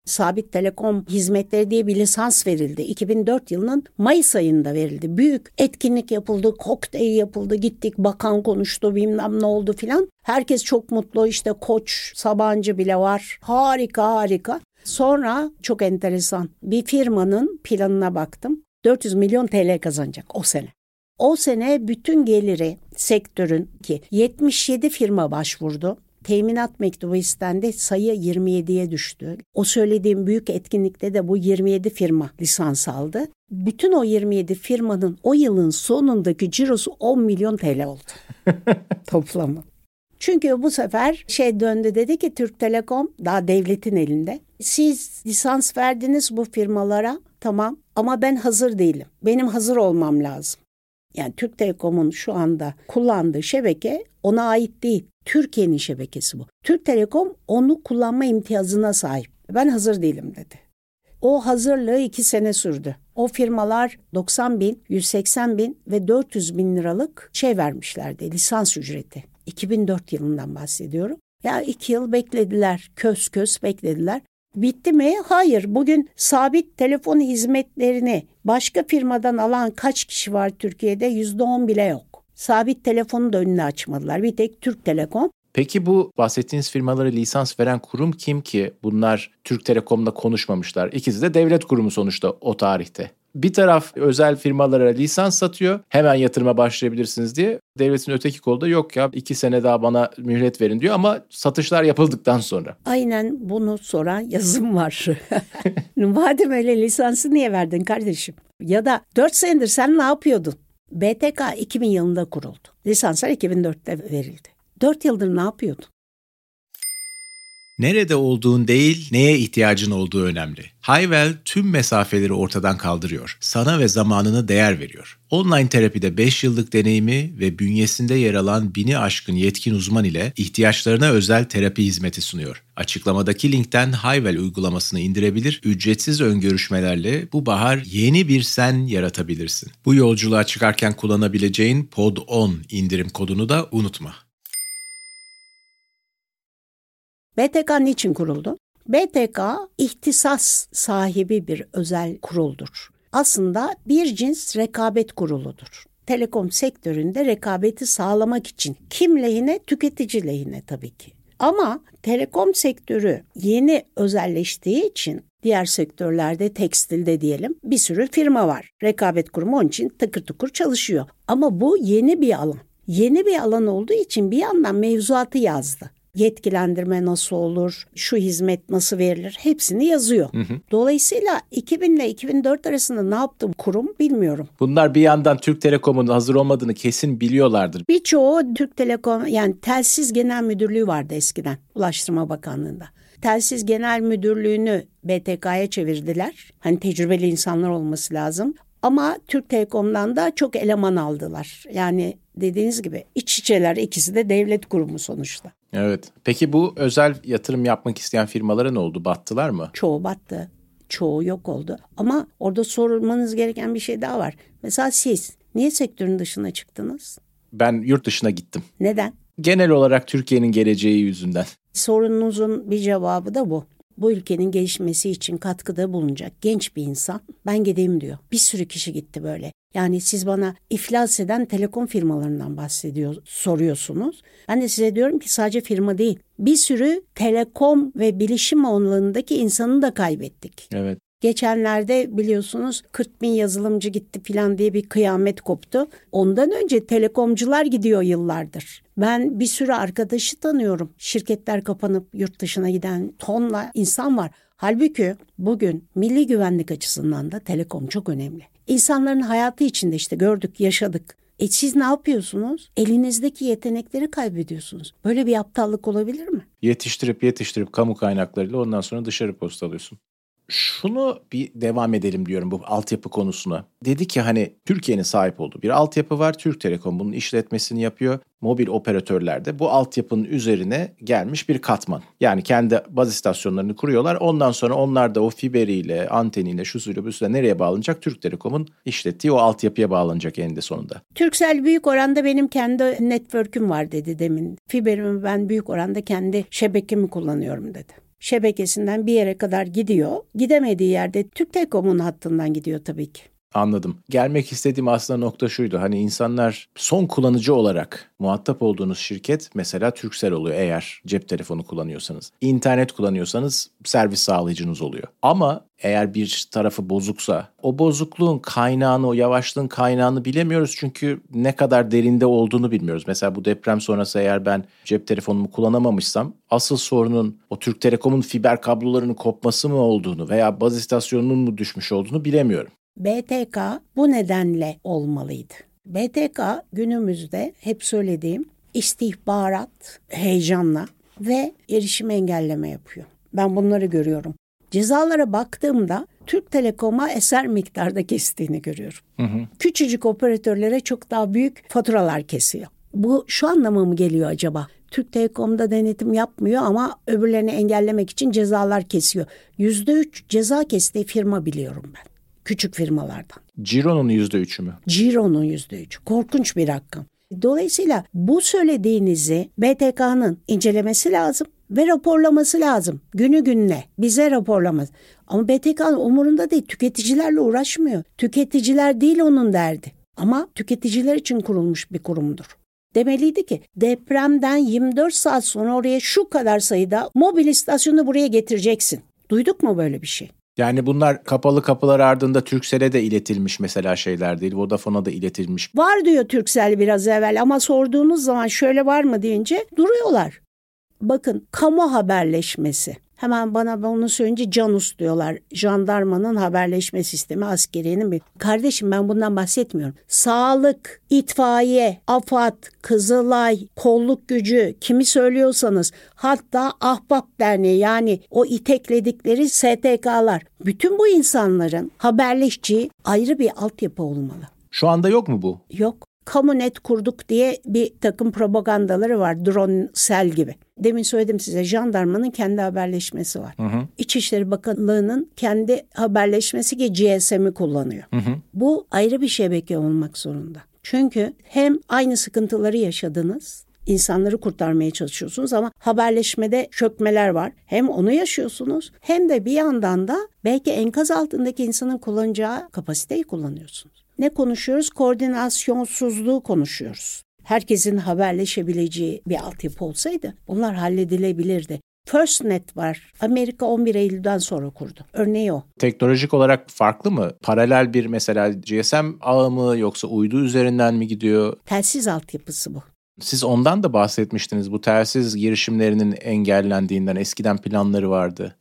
Sabit Telekom Hizmetleri diye bir lisans verildi. 2004 yılının Mayıs ayında verildi. Büyük etkinlik yapıldı, kokteyl yapıldı, gittik, bakan konuştu, bilmem ne oldu filan. Herkes çok mutlu, işte Koç, Sabancı bile var. Harika. Sonra çok enteresan bir firmanın planına baktım. 400 milyon TL kazanacak o sene. O sene bütün geliri sektörün ki 77 firma başvurdu. Teminat mektubu istendi, sayı 27'ye düştü. O söylediğim büyük etkinlikte de bu 27 firma lisans aldı. Bütün o 27 firmanın o yılın sonundaki cirosu 10 milyon TL oldu. Toplamı. Çünkü bu sefer döndü, dedi ki Türk Telekom daha devletin elinde. Siz lisans verdiniz bu firmalara, tamam, ama ben hazır değilim. Benim hazır olmam lazım. Yani Türk Telekom'un şu anda kullandığı şebeke ona ait değil. Türkiye'nin şebekesi bu. Türk Telekom onu kullanma imtiyazına sahip. Ben hazır değilim dedi. O hazırlığı 2 sene sürdü. O firmalar 90 bin, 180 bin ve 400 bin liralık vermişlerdi, lisans ücreti. 2004 yılından bahsediyorum. Ya 2 yıl beklediler, kös beklediler. Bitti mi? Hayır. Bugün sabit telefon hizmetlerini başka firmadan alan kaç kişi var Türkiye'de? %10 bile yok. Sabit telefonu da önüne açmadılar. Bir tek Türk Telekom. Peki bu bahsettiğiniz firmalara lisans veren kurum kim ki? Bunlar Türk Telekom'la konuşmamışlar. İkisi de devlet kurumu sonuçta o tarihte. Bir taraf özel firmalara lisans satıyor. Hemen yatırıma başlayabilirsiniz diye. Devletin öteki kolu da yok ya 2 sene daha bana mühlet verin diyor ama satışlar yapıldıktan sonra. Aynen bunu soran yazım var. Madem öyle lisansı niye verdin kardeşim? Ya da 4 senedir sen ne yapıyordun? BTK 2000 yılında kuruldu. Lisanslar 2004'te verildi. 4 yıldır ne yapıyordun? Nerede olduğun değil, neye ihtiyacın olduğu önemli. Hayvel tüm mesafeleri ortadan kaldırıyor. Sana ve zamanına değer veriyor. Online terapide 5 yıllık deneyimi ve bünyesinde yer alan 1000'i aşkın yetkin uzman ile ihtiyaçlarına özel terapi hizmeti sunuyor. Açıklamadaki linkten Hayvel uygulamasını indirebilir, ücretsiz ön görüşmelerle bu bahar yeni bir sen yaratabilirsin. Bu yolculuğa çıkarken kullanabileceğin POD10 indirim kodunu da unutma. BTK niçin kuruldu? BTK ihtisas sahibi bir özel kuruldur. Aslında bir cins rekabet kuruludur. Telekom sektöründe rekabeti sağlamak için kim lehine? Tüketici lehine tabii ki. Ama telekom sektörü yeni özelleştiği için diğer sektörlerde, tekstilde diyelim, bir sürü firma var. Rekabet kurumu onun için tıkır tıkır çalışıyor. Ama bu yeni bir alan. Yeni bir alan olduğu için bir yandan mevzuatı yazdı. Yetkilendirme nasıl olur, şu hizmet nasıl verilir, hepsini yazıyor. Dolayısıyla 2000 ile 2004 arasında ne yaptı kurum bilmiyorum. Bunlar bir yandan Türk Telekom'un hazır olmadığını kesin biliyorlardır. Birçoğu Türk Telekom, yani Telsiz Genel Müdürlüğü vardı eskiden Ulaştırma Bakanlığı'nda. Telsiz Genel Müdürlüğü'nü BTK'ya çevirdiler. Hani tecrübeli insanlar olması lazım. Ama Türk Telekom'dan da çok eleman aldılar. Yani dediğiniz gibi iç içeler, ikisi de devlet kurumu sonuçta. Evet. Peki bu özel yatırım yapmak isteyen firmalara ne oldu? Battılar mı? Çoğu battı. Çoğu yok oldu. Ama orada sorulmanız gereken bir şey daha var. Mesela siz niye sektörün dışına çıktınız? Ben yurt dışına gittim. Neden? Genel olarak Türkiye'nin geleceği yüzünden. Sorununuzun bir cevabı da bu. Bu ülkenin gelişmesi için katkıda bulunacak genç bir insan ben gideyim diyor. Bir sürü kişi gitti böyle. Yani siz bana iflas eden telekom firmalarından soruyorsunuz. Ben de size diyorum ki sadece firma değil. Bir sürü telekom ve bilişim alanındaki insanı da kaybettik. Evet. Geçenlerde biliyorsunuz 40 bin yazılımcı gitti falan diye bir kıyamet koptu. Ondan önce telekomcular gidiyor yıllardır. Ben bir sürü arkadaşı tanıyorum. Şirketler kapanıp yurt dışına giden tonla insan var. Halbuki bugün milli güvenlik açısından da telekom çok önemli. İnsanların hayatı içinde işte gördük, yaşadık. Siz ne yapıyorsunuz? Elinizdeki yetenekleri kaybediyorsunuz. Böyle bir aptallık olabilir mi? Yetiştirip kamu kaynaklarıyla ondan sonra dışarı postalıyorsun. Şunu bir devam edelim diyorum bu altyapı konusuna. Dedi ki hani Türkiye'nin sahip olduğu bir altyapı var. Türk Telekom bunun işletmesini yapıyor. Mobil operatörler de bu altyapının üzerine gelmiş bir katman. Yani kendi baz istasyonlarını kuruyorlar. Ondan sonra onlar da o fiberiyle, anteniyle, şusuyla busuyla nereye bağlanacak? Türk Telekom'un işlettiği o altyapıya bağlanacak eninde sonunda. Turkcell büyük oranda benim kendi network'üm var dedi demin. Fiberimi ben büyük oranda kendi şebekemi kullanıyorum dedi. şebekesinden bir yere kadar gidiyor. Gidemediği yerde Türk Telekom'un hattından gidiyor tabii ki. Anladım. Gelmek istediğim aslında nokta şuydu. Hani insanlar son kullanıcı olarak muhatap olduğunuz şirket mesela Turkcell oluyor eğer cep telefonu kullanıyorsanız. İnternet kullanıyorsanız servis sağlayıcınız oluyor. Ama eğer bir tarafı bozuksa o bozukluğun kaynağını, o yavaşlığın kaynağını bilemiyoruz. Çünkü ne kadar derinde olduğunu bilmiyoruz. Mesela bu deprem sonrası eğer ben cep telefonumu kullanamamışsam asıl sorunun o Türk Telekom'un fiber kablolarının kopması mı olduğunu veya baz istasyonunun mu düşmüş olduğunu bilemiyorum. BTK bu nedenle olmalıydı. BTK günümüzde hep söylediğim istihbarat, heyecanla ve erişim engelleme yapıyor. Ben bunları görüyorum. Cezalara baktığımda Türk Telekom'a eser miktarda kestiğini görüyorum. Küçücük operatörlere çok daha büyük faturalar kesiyor. Bu şu anlama mı geliyor acaba? Türk Telekom'da denetim yapmıyor ama öbürlerini engellemek için cezalar kesiyor. %3 ceza kestiği firma biliyorum ben. Küçük firmalardan. Ciro'nun %3'ü mü? Ciro'nun %3'ü. Korkunç bir rakam. Dolayısıyla bu söylediğinizi BTK'nın incelemesi lazım ve raporlaması lazım. Günü gününe bize raporlamaz. Ama BTK'nın umurunda değil. Tüketicilerle uğraşmıyor. Tüketiciler değil onun derdi. Ama tüketiciler için kurulmuş bir kurumdur. Demeliydi ki depremden 24 saat sonra oraya şu kadar sayıda mobil istasyonu buraya getireceksin. Duyduk mu böyle bir şey? Yani bunlar kapalı kapılar ardında Turkcell'e de iletilmiş mesela şeyler değil. Vodafone'a da iletilmiş. Var diyor Turkcell biraz evvel ama sorduğunuz zaman şöyle var mı deyince duruyorlar. Bakın kamu haberleşmesi. Hemen bana onu söyleyince Canus diyorlar. Jandarmanın haberleşme sistemi askeriyenin bir. Kardeşim ben bundan bahsetmiyorum. Sağlık, itfaiye, AFAD, Kızılay, kolluk gücü kimi söylüyorsanız hatta Ahbap Derneği yani o itekledikleri STK'lar. Bütün bu insanların haberleşeceği ayrı bir altyapı olmalı. Şu anda yok mu bu? Yok. Kamunet kurduk diye bir takım propagandaları var. Drone sel gibi. Demin söyledim size jandarmanın kendi haberleşmesi var. İçişleri Bakanlığı'nın kendi haberleşmesi ki GSM'i kullanıyor. Bu ayrı bir şebeke olmak zorunda. Çünkü hem aynı sıkıntıları yaşadınız, insanları kurtarmaya çalışıyorsunuz ama haberleşmede çökmeler var. Hem onu yaşıyorsunuz hem de bir yandan da belki enkaz altındaki insanın kullanacağı kapasiteyi kullanıyorsunuz. Ne konuşuyoruz? Koordinasyonsuzluğu konuşuyoruz. Herkesin haberleşebileceği bir altyapı olsaydı bunlar halledilebilirdi. FirstNet var. Amerika 11 Eylül'den sonra kurdu. Örneği o. Teknolojik olarak farklı mı? Paralel bir mesela GSM ağı mı yoksa uydu üzerinden mi gidiyor? Telsiz altyapısı bu. Siz ondan da bahsetmiştiniz. Bu telsiz girişimlerinin engellendiğinden eskiden planları vardı.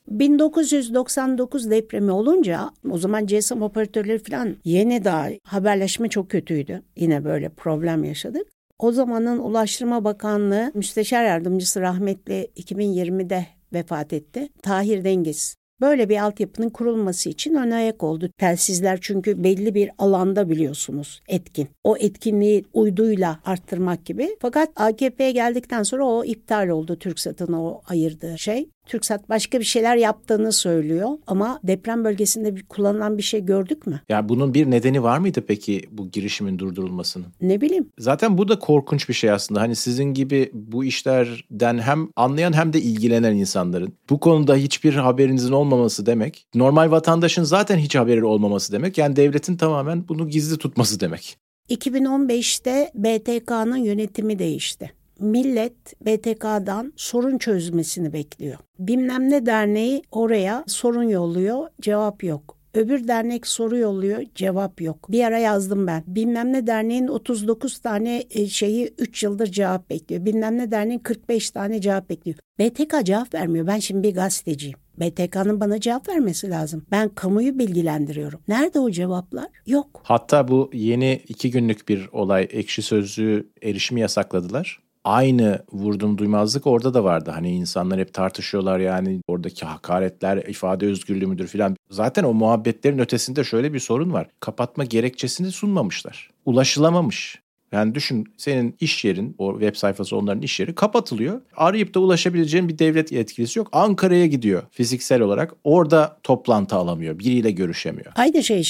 1999 depremi olunca o zaman GSM operatörleri falan yeni daha haberleşme çok kötüydü. Yine böyle problem yaşadık. O zamanın Ulaştırma Bakanlığı Müsteşar Yardımcısı rahmetli 2020'de vefat etti. Tahir Dengiz. Böyle bir altyapının kurulması için ön ayak oldu. Telsizler çünkü belli bir alanda biliyorsunuz etkin. O etkinliği uyduyla arttırmak gibi. Fakat AKP'ye geldikten sonra o iptal oldu. TürkSat'ın o ayırdığı şey. TürkSat başka bir şeyler yaptığını söylüyor ama deprem bölgesinde kullanılan bir şey gördük mü? Ya bunun bir nedeni var mıydı peki bu girişimin durdurulmasının? Ne bileyim. Zaten bu da korkunç bir şey aslında. Hani sizin gibi bu işlerden hem anlayan hem de ilgilenen insanların bu konuda hiçbir haberinizin olmaması demek, normal vatandaşın zaten hiç haberi olmaması demek. Yani devletin tamamen bunu gizli tutması demek. 2015'te BTK'nın yönetimi değişti. Millet BTK'dan sorun çözmesini bekliyor. Bilmem ne derneği oraya sorun yolluyor, cevap yok. Öbür dernek soru yolluyor, cevap yok. Bir ara yazdım ben. Bilmem ne derneğin 39 tane 3 yıldır cevap bekliyor. Bilmem ne derneğin 45 tane cevap bekliyor. BTK cevap vermiyor. Ben şimdi bir gazeteciyim. BTK'nın bana cevap vermesi lazım. Ben kamuyu bilgilendiriyorum. Nerede o cevaplar? Yok. Hatta bu yeni 2 günlük bir olay, Ekşi Sözlüğü erişimi yasakladılar. Aynı vurdum duymazlık orada da vardı. Hani insanlar hep tartışıyorlar yani oradaki hakaretler ifade özgürlüğü müdür filan. Zaten o muhabbetlerin ötesinde şöyle bir sorun var. Kapatma gerekçesini sunmamışlar. Ulaşılamamış. Yani düşün senin iş yerin, o web sayfası onların iş yeri kapatılıyor. Arayıp da ulaşabileceğin bir devlet yetkilisi yok. Ankara'ya gidiyor fiziksel olarak. Orada toplantı alamıyor. Biriyle görüşemiyor. Aynı şey işte.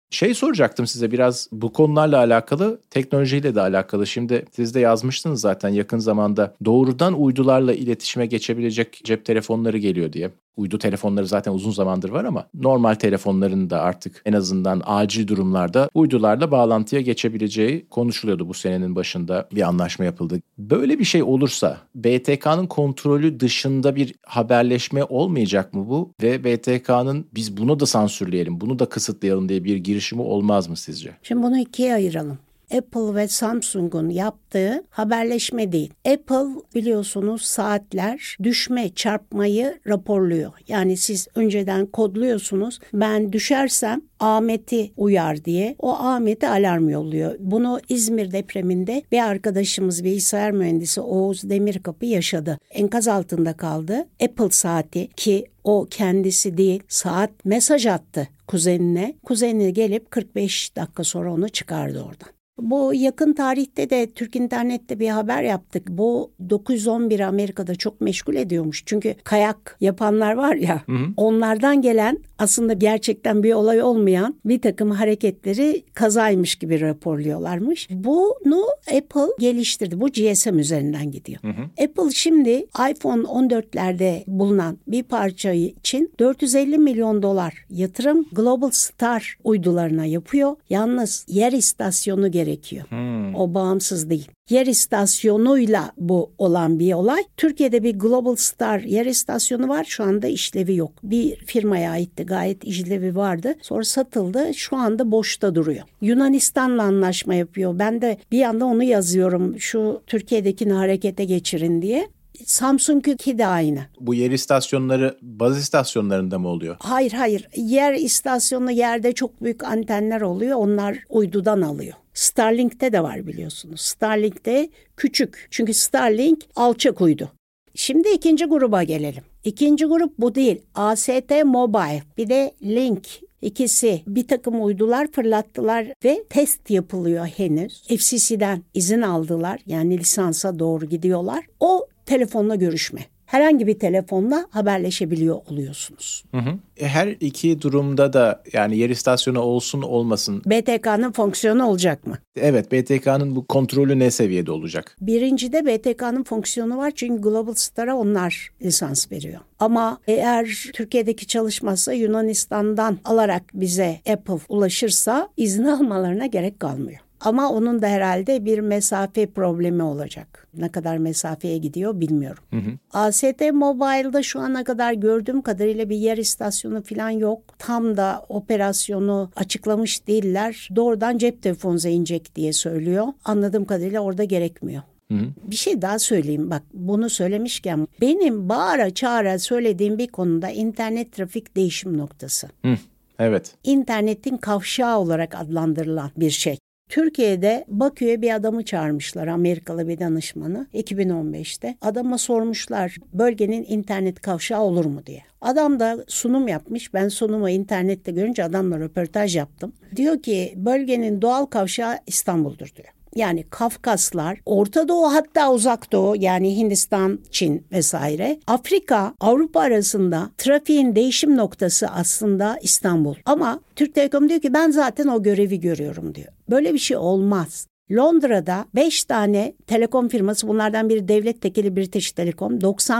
Soracaktım size biraz bu konularla alakalı, teknolojiyle de alakalı. Şimdi siz de yazmıştınız zaten yakın zamanda doğrudan uydularla iletişime geçebilecek cep telefonları geliyor diye. Uydu telefonları zaten uzun zamandır var ama normal telefonların da artık en azından acil durumlarda uydularla bağlantıya geçebileceği konuşuluyordu. Bu senenin başında bir anlaşma yapıldı. Böyle bir şey olursa BTK'nın kontrolü dışında bir haberleşme olmayacak mı bu? Ve BTK'nın biz bunu da sansürleyelim, bunu da kısıtlayalım diye bir girişimi olmaz mı sizce? Şimdi bunu ikiye ayıralım. Apple ve Samsung'un yaptığı haberleşme değil. Apple biliyorsunuz saatler düşme, çarpmayı raporluyor. Yani siz önceden kodluyorsunuz. Ben düşersem Ahmet'i uyar diye o Ahmet'e alarm yolluyor. Bunu İzmir depreminde bir arkadaşımız bilgisayar mühendisi Oğuz Demirkapı yaşadı. Enkaz altında kaldı. Apple saati ki o kendisi değil saat mesaj attı kuzenine. Kuzeni gelip 45 dakika sonra onu çıkardı oradan. Bu yakın tarihte de Türk İnternet'te bir haber yaptık. Bu 911 Amerika'da çok meşgul ediyormuş. Çünkü kayak yapanlar var ya, onlardan gelen aslında gerçekten bir olay olmayan bir takım hareketleri kazaymış gibi raporluyorlarmış. Bunu Apple geliştirdi. Bu GSM üzerinden gidiyor. Apple şimdi iPhone 14'lerde bulunan bir parça için $450 milyon yatırım Global Star uydularına yapıyor. Yalnız yer istasyonu gerekiyor. O bağımsız değil. Yer istasyonuyla bu olan bir olay. Türkiye'de bir Global Star yer istasyonu var. Şu anda işlevi yok. Bir firmaya aitti. Gayet işlevi vardı. Sonra satıldı. Şu anda boşta duruyor. Yunanistan'la anlaşma yapıyor. Ben de bir anda onu yazıyorum. Şu Türkiye'dekini harekete geçirin diye. Samsung'unki de aynı. Bu yer istasyonları baz istasyonlarında mı oluyor? Hayır. Yer istasyonu yerde çok büyük antenler oluyor. Onlar uydudan alıyor. Starlink'te de var biliyorsunuz. Starlink'te küçük. Çünkü Starlink alçak uydu. Şimdi ikinci gruba gelelim. İkinci grup bu değil. AST Mobile bir de Link. İkisi bir takım uydular fırlattılar ve test yapılıyor henüz. FCC'den izin aldılar. Yani lisansa doğru gidiyorlar. O telefonla görüşme. Herhangi bir telefonla haberleşebiliyor oluyorsunuz. Her iki durumda da yani yer istasyonu olsun olmasın. BTK'nın fonksiyonu olacak mı? Evet, BTK'nın bu kontrolü ne seviyede olacak? Birincide BTK'nın fonksiyonu var çünkü Global Star'a onlar lisans veriyor. Ama eğer Türkiye'deki çalışmazsa Yunanistan'dan alarak bize Apple ulaşırsa izni almalarına gerek kalmıyor. Ama onun da herhalde bir mesafe problemi olacak. Ne kadar mesafeye gidiyor bilmiyorum. AST Mobile'da şu ana kadar gördüğüm kadarıyla bir yer istasyonu falan yok. Tam da operasyonu açıklamış değiller. Doğrudan cep telefonunuza inecek diye söylüyor. Anladığım kadarıyla orada gerekmiyor. Bir şey daha söyleyeyim bak bunu söylemişken benim bağıra çağıra söylediğim bir konuda internet trafik değişim noktası. Evet. İnternetin kavşağı olarak adlandırılan bir şey. Türkiye'de Bakü'ye bir adamı çağırmışlar, Amerikalı bir danışmanı 2015'te. Adama sormuşlar bölgenin internet kavşağı olur mu diye. Adam da sunum yapmış. Ben sunumu internette görünce adamla röportaj yaptım. Diyor ki bölgenin doğal kavşağı İstanbul'dur diyor. Yani Kafkaslar, Orta Doğu hatta Uzak Doğu yani Hindistan, Çin vesaire. Afrika, Avrupa arasında trafiğin değişim noktası aslında İstanbul. Ama Türk Telekom diyor ki ben zaten o görevi görüyorum diyor. Böyle bir şey olmaz. Londra'da 5 tane telekom firması bunlardan biri devlet tekeli British Telecom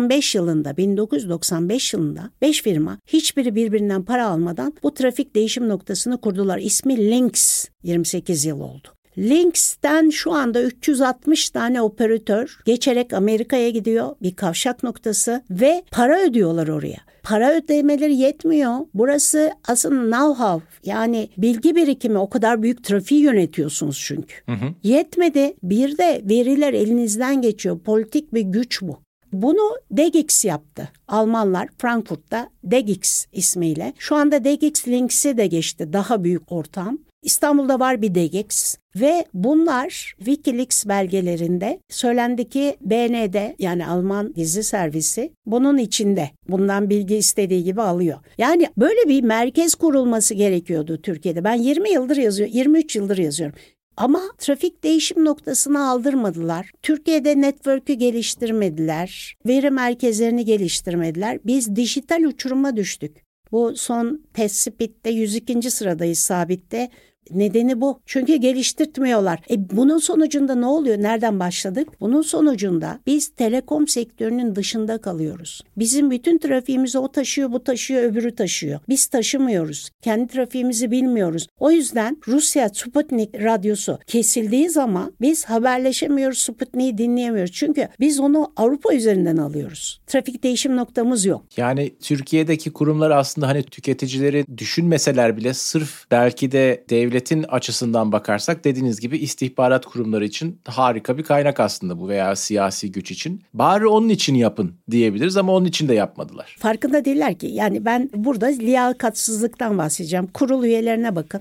1995 yılında 5 firma hiçbiri birbirinden para almadan bu trafik değişim noktasını kurdular. İsmi Lynx 28 yıl oldu. Lynx'ten şu anda 360 tane operatör geçerek Amerika'ya gidiyor bir kavşak noktası ve para ödüyorlar oraya. Para ödemeleri yetmiyor. Burası aslında know-how yani bilgi birikimi o kadar büyük trafiği yönetiyorsunuz çünkü. Yetmedi bir de veriler elinizden geçiyor politik bir güç bu. Bunu DGX yaptı. Almanlar Frankfurt'ta DGX ismiyle. Şu anda DGX Lynx'i de geçti daha büyük ortam. İstanbul'da var bir DGX ve bunlar Wikileaks belgelerinde söylendi ki BND yani Alman gizli servisi bunun içinde. Bundan bilgi istediği gibi alıyor. Yani böyle bir merkez kurulması gerekiyordu Türkiye'de. Ben 23 yıldır yazıyorum. Ama trafik değişim noktasını aldırmadılar. Türkiye'de network'ü geliştirmediler. Veri merkezlerini geliştirmediler. Biz dijital uçuruma düştük. Bu son Tespit'te 102. sıradayız Sabit'te. Nedeni bu. Çünkü geliştirtmiyorlar. Bunun sonucunda ne oluyor? Nereden başladık? Bunun sonucunda biz telekom sektörünün dışında kalıyoruz. Bizim bütün trafiğimizi o taşıyor, bu taşıyor, öbürü taşıyor. Biz taşımıyoruz. Kendi trafiğimizi bilmiyoruz. O yüzden Rusya Sputnik radyosu kesildiği zaman biz haberleşemiyoruz, Sputnik'i dinleyemiyoruz. Çünkü biz onu Avrupa üzerinden alıyoruz. Trafik değişim noktamız yok. Yani Türkiye'deki kurumlar aslında hani tüketicileri düşünmeseler bile sırf belki de devletin açısından bakarsak dediğiniz gibi istihbarat kurumları için harika bir kaynak aslında bu veya siyasi güç için. Bari onun için yapın diyebiliriz ama onun için de yapmadılar. Farkında değiller ki. Yani ben burada liyakatsızlıktan bahsedeceğim. Kurul üyelerine bakın.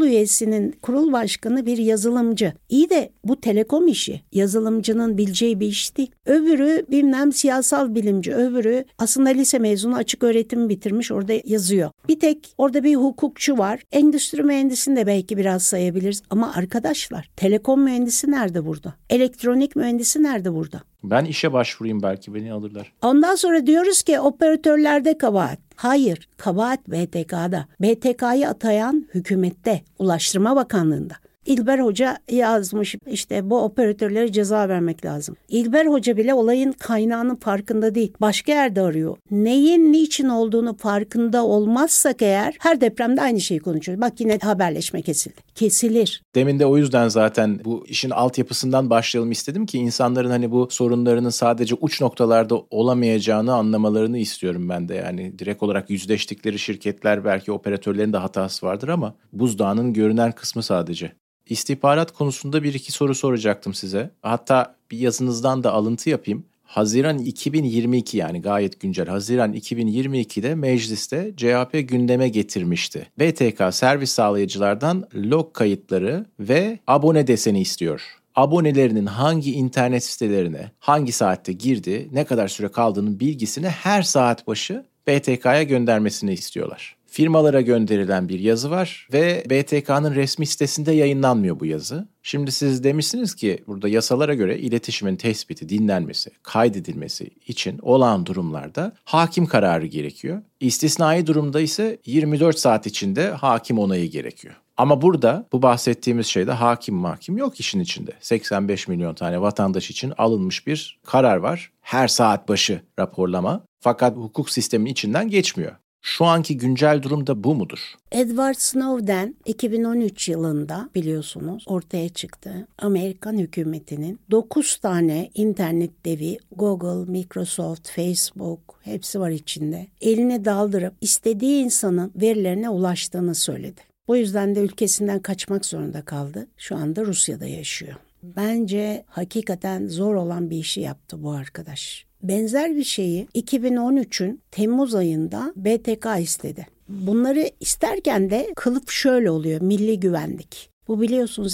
Kurul başkanı bir yazılımcı. İyi de bu telekom işi yazılımcının bileceği bir iş değil. Öbürü bilmem siyasal bilimci, öbürü aslında lise mezunu, açık öğretim bitirmiş, orada yazıyor. Bir tek orada bir hukukçu var. Endüstri mühendisini de belki biraz sayabiliriz. Ama arkadaşlar, telekom mühendisi nerede burada? Elektronik mühendisi nerede burada? Ben işe başvurayım, belki beni alırlar. Ondan sonra diyoruz ki operatörlerde kabahat. Hayır, kabahat BTK'da. BTK'yı atayan hükümette, Ulaştırma Bakanlığı'nda. İlber Hoca yazmış, işte bu operatörlere ceza vermek lazım. İlber Hoca bile olayın kaynağının farkında değil. Başka yerde arıyor. Neyin niçin olduğunu farkında olmazsak eğer her depremde aynı şeyi konuşuyoruz. Bak yine haberleşme kesildi. Kesilir. Demin de o yüzden zaten bu işin altyapısından başlayalım istedim ki insanların hani bu sorunlarının sadece uç noktalarda olamayacağını anlamalarını istiyorum ben de. Yani direkt olarak yüzleştikleri şirketler, belki operatörlerin de hatası vardır ama buzdağının görünen kısmı sadece. İstihbarat konusunda bir iki soru soracaktım size. Hatta bir yazınızdan da alıntı yapayım. Haziran 2022, yani gayet güncel. Haziran 2022'de mecliste CHP gündeme getirmişti. BTK servis sağlayıcılardan log kayıtları ve abone deseni istiyor. Abonelerinin hangi internet sitelerine, hangi saatte girdi, ne kadar süre kaldığının bilgisini her saat başı BTK'ya göndermesini istiyorlar. Firmalara gönderilen bir yazı var ve BTK'nın resmi sitesinde yayınlanmıyor bu yazı. Şimdi siz demişsiniz ki burada yasalara göre iletişimin tespiti, dinlenmesi, kaydedilmesi için olağan durumlarda hakim kararı gerekiyor. İstisnai durumda ise 24 saat içinde hakim onayı gerekiyor. Ama burada bu bahsettiğimiz şeyde hakim yok işin içinde. 85 milyon tane vatandaş için alınmış bir karar var. Her saat başı raporlama, fakat hukuk sisteminin içinden geçmiyor. Şu anki güncel durumda bu mudur? Edward Snowden 2013 yılında biliyorsunuz ortaya çıktı. Amerikan hükümetinin 9 tane internet devi, Google, Microsoft, Facebook hepsi var içinde. Eline daldırıp istediği insanın verilerine ulaştığını söyledi. Bu yüzden de ülkesinden kaçmak zorunda kaldı. Şu anda Rusya'da yaşıyor. Bence hakikaten zor olan bir işi yaptı bu arkadaş. Benzer bir şeyi 2013'ün Temmuz ayında BTK istedi. Bunları isterken de kılıf şöyle oluyor: milli güvenlik. Bu biliyorsunuz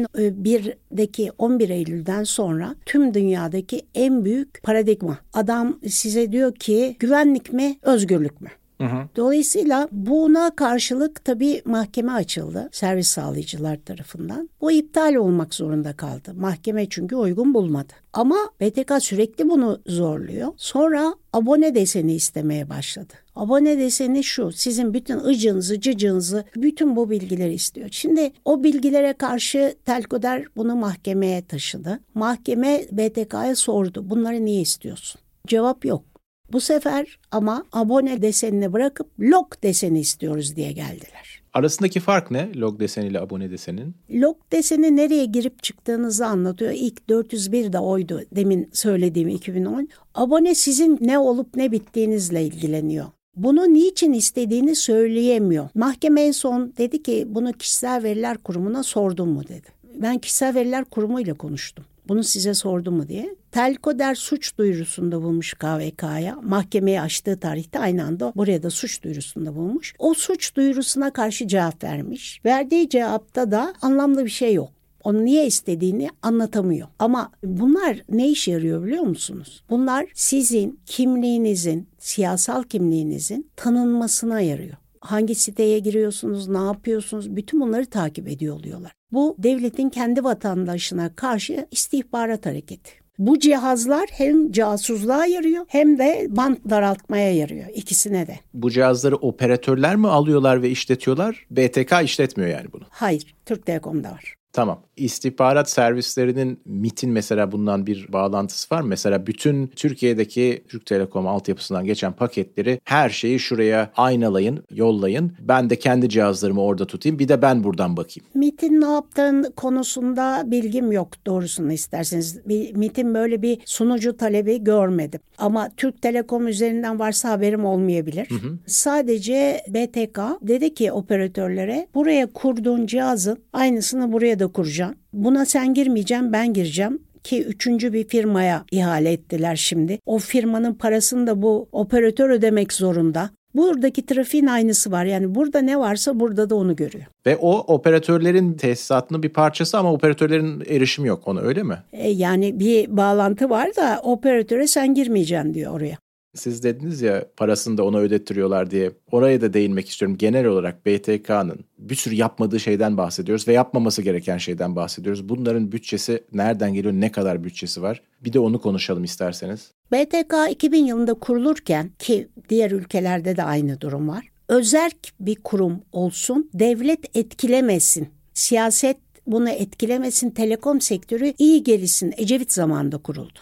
2001'deki 11 Eylül'den sonra tüm dünyadaki en büyük paradigma. Adam size diyor ki güvenlik mi, özgürlük mü? Dolayısıyla buna karşılık tabii mahkeme açıldı servis sağlayıcılar tarafından. Bu iptal olmak zorunda kaldı. Mahkeme çünkü uygun bulmadı. Ama BTK sürekli bunu zorluyor. Sonra abone deseni istemeye başladı. Abone deseni şu: sizin bütün ıcınızı, cıcınızı, bütün bu bilgileri istiyor. Şimdi o bilgilere karşı Telkoder bunu mahkemeye taşıdı. Mahkeme BTK'ya sordu: bunları niye istiyorsun? Cevap yok. Bu sefer ama abone desenini bırakıp log deseni istiyoruz diye geldiler. Arasındaki fark ne log deseniyle abone desenin? Log deseni nereye girip çıktığınızı anlatıyor. İlk 401 de oydu, demin söylediğim 2010. Abone sizin ne olup ne bittiğinizle ilgileniyor. Bunu niçin istediğini söyleyemiyor. Mahkeme en son dedi ki bunu Kişisel Veriler Kurumu'na sordun mu dedi. Ben Kişisel Veriler Kurumu ile konuştum. Bunu size sordum mu diye. Telkoder suç duyurusunda bulmuş KVK'ya. Mahkemeyi açtığı tarihte aynı anda buraya da suç duyurusunda bulmuş. O suç duyurusuna karşı cevap vermiş. Verdiği cevapta da anlamlı bir şey yok. Onu niye istediğini anlatamıyor. Ama bunlar ne işe yarıyor biliyor musunuz? Bunlar sizin kimliğinizin, siyasal kimliğinizin tanınmasına yarıyor. Hangi siteye giriyorsunuz, ne yapıyorsunuz, bütün bunları takip ediyor oluyorlar. Bu devletin kendi vatandaşına karşı istihbarat hareketi. Bu cihazlar hem casusluğa yarıyor hem de bant daraltmaya yarıyor, ikisine de. Bu cihazları operatörler mi alıyorlar ve işletiyorlar? BTK işletmiyor yani bunu. Hayır, Türk Telekom'da var. Tamam. İstihbarat servislerinin MİT'in mesela bundan bir bağlantısı var mı? Mesela bütün Türkiye'deki Türk Telekom altyapısından geçen paketleri, her şeyi şuraya aynalayın, yollayın. Ben de kendi cihazlarımı orada tutayım. Bir de ben buradan bakayım. MİT'in ne yaptığın konusunda bilgim yok, doğrusunu isterseniz. MİT'in böyle bir sunucu talebi görmedim. Ama Türk Telekom üzerinden varsa haberim olmayabilir. Sadece BTK dedi ki operatörlere, buraya kurduğun cihazın aynısını buraya da kuracağım. Buna sen girmeyeceksin, ben gireceğim ki üçüncü bir firmaya ihale ettiler şimdi. O firmanın parasını da bu operatör ödemek zorunda. Buradaki trafiğin aynısı var. Yani burada ne varsa burada da onu görüyor. Ve o operatörlerin tesisatının bir parçası ama operatörlerin erişimi yok ona, öyle mi? Yani bir bağlantı var da operatöre sen girmeyeceksin diyor oraya. Siz dediniz ya parasını da ona ödettiriyorlar diye. Oraya da değinmek istiyorum. Genel olarak BTK'nın bir sürü yapmadığı şeyden bahsediyoruz ve yapmaması gereken şeyden bahsediyoruz. Bunların bütçesi nereden geliyor, ne kadar bütçesi var? Bir de onu konuşalım isterseniz. BTK 2000 yılında kurulurken, ki diğer ülkelerde de aynı durum var, özerk bir kurum olsun, devlet etkilemesin, siyaset bunu etkilemesin, telekom sektörü iyi gelişsin. Ecevit zamanında kuruldu.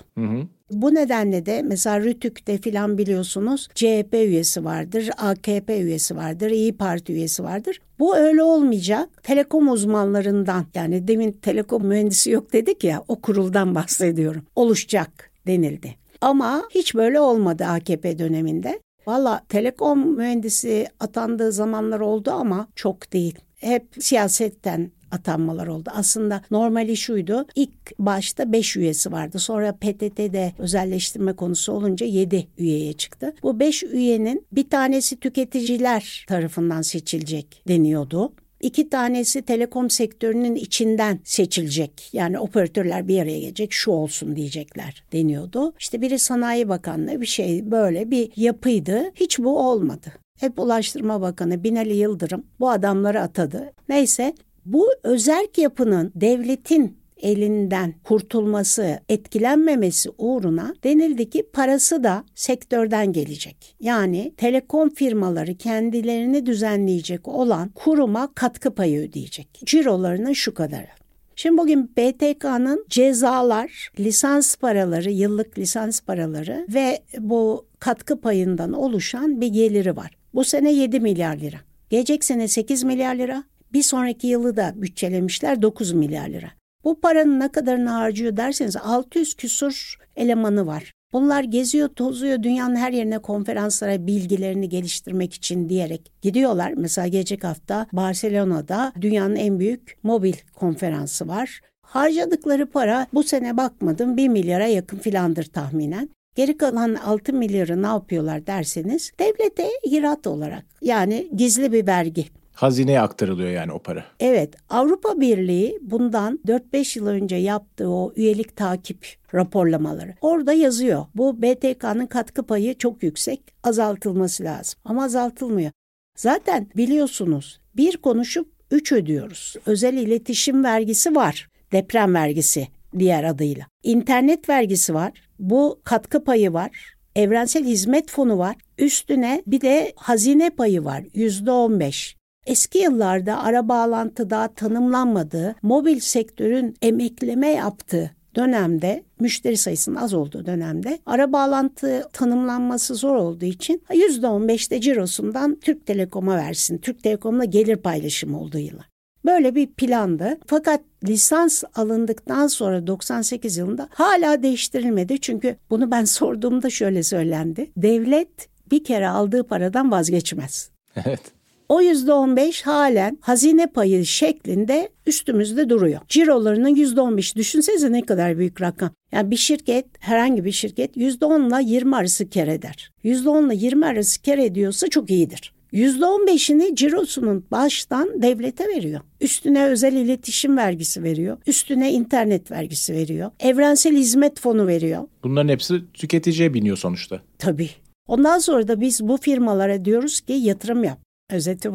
Bu nedenle de mesela Rütük'te filan biliyorsunuz CHP üyesi vardır, AKP üyesi vardır, İyi Parti üyesi vardır. Bu öyle olmayacak. Telekom uzmanlarından, yani demin telekom mühendisi yok dedik ya, o kuruldan bahsediyorum. Oluşacak denildi. Ama hiç böyle olmadı AKP döneminde. Valla telekom mühendisi atandığı zamanlar oldu ama çok değil. Hep siyasetten atanmalar oldu. Aslında normali şuydu. İlk başta 5 üyesi vardı. Sonra PTT'de özelleştirme konusu olunca 7 üyeye çıktı. Bu 5 üyenin bir tanesi tüketiciler tarafından seçilecek deniyordu. 2 tanesi telekom sektörünün içinden seçilecek. Yani operatörler bir araya gelecek, şu olsun diyecekler deniyordu. İşte biri Sanayi Bakanlığı, bir şey, böyle bir yapıydı. Hiç bu olmadı. Hep Ulaştırma Bakanı Binali Yıldırım bu adamları atadı. Neyse, bu özerk yapının devletin elinden kurtulması, etkilenmemesi uğruna denildi ki parası da sektörden gelecek. Yani telekom firmaları kendilerini düzenleyecek olan kuruma katkı payı ödeyecek. Cirolarının şu kadarı. Şimdi bugün BTK'nın cezalar, lisans paraları, yıllık lisans paraları ve bu katkı payından oluşan bir geliri var. Bu sene 7 milyar lira. Gelecek sene 8 milyar lira. Bir sonraki yılı da bütçelemişler 9 milyar lira. Bu paranın ne kadarını harcıyor derseniz 600 küsur elemanı var. Bunlar geziyor, tozuyor, dünyanın her yerine konferanslara bilgilerini geliştirmek için diyerek gidiyorlar. Mesela gelecek hafta Barcelona'da dünyanın en büyük mobil konferansı var. Harcadıkları para, bu sene bakmadım, 1 milyara yakın filandır tahminen. Geri kalan 6 milyarı ne yapıyorlar derseniz devlete ihraç olarak, yani gizli bir vergi. Hazineye aktarılıyor yani o para. Evet, Avrupa Birliği bundan 4-5 yıl önce yaptığı o üyelik takip raporlamaları. Orada yazıyor. Bu BTK'nın katkı payı çok yüksek, azaltılması lazım. Ama azaltılmıyor. Zaten biliyorsunuz, bir konuşup 3 ödüyoruz. Özel iletişim vergisi var. Deprem vergisi diğer adıyla. İnternet vergisi var. Bu katkı payı var. Evrensel Hizmet Fonu var. Üstüne bir de hazine payı var. %15. Eski yıllarda ara bağlantıda tanımlanmadığı, mobil sektörün emekleme yaptığı dönemde, müşteri sayısının az olduğu dönemde ara bağlantı tanımlanması zor olduğu için %15'te cirosundan Türk Telekom'a versin. Türk Telekom'la gelir paylaşımı olduğu yıllar. Böyle bir plandı. Fakat lisans alındıktan sonra 98 yılında hala değiştirilmedi. Çünkü bunu ben sorduğumda şöyle söylendi. Devlet bir kere aldığı paradan vazgeçmez. Evet. O %15 halen hazine payı şeklinde üstümüzde duruyor. Cirolarının %15, düşünsenize ne kadar büyük rakam. Yani bir şirket, herhangi bir şirket %10 ile 20 arası kar eder. %10 ile 20 arası kar ediyorsa çok iyidir. %15'ini cirosunun baştan devlete veriyor. Üstüne özel iletişim vergisi veriyor. Üstüne internet vergisi veriyor. Evrensel Hizmet Fonu veriyor. Bunların hepsi tüketiciye biniyor sonuçta. Tabii. Ondan sonra da biz bu firmalara diyoruz ki yatırım yap. Özeti bu.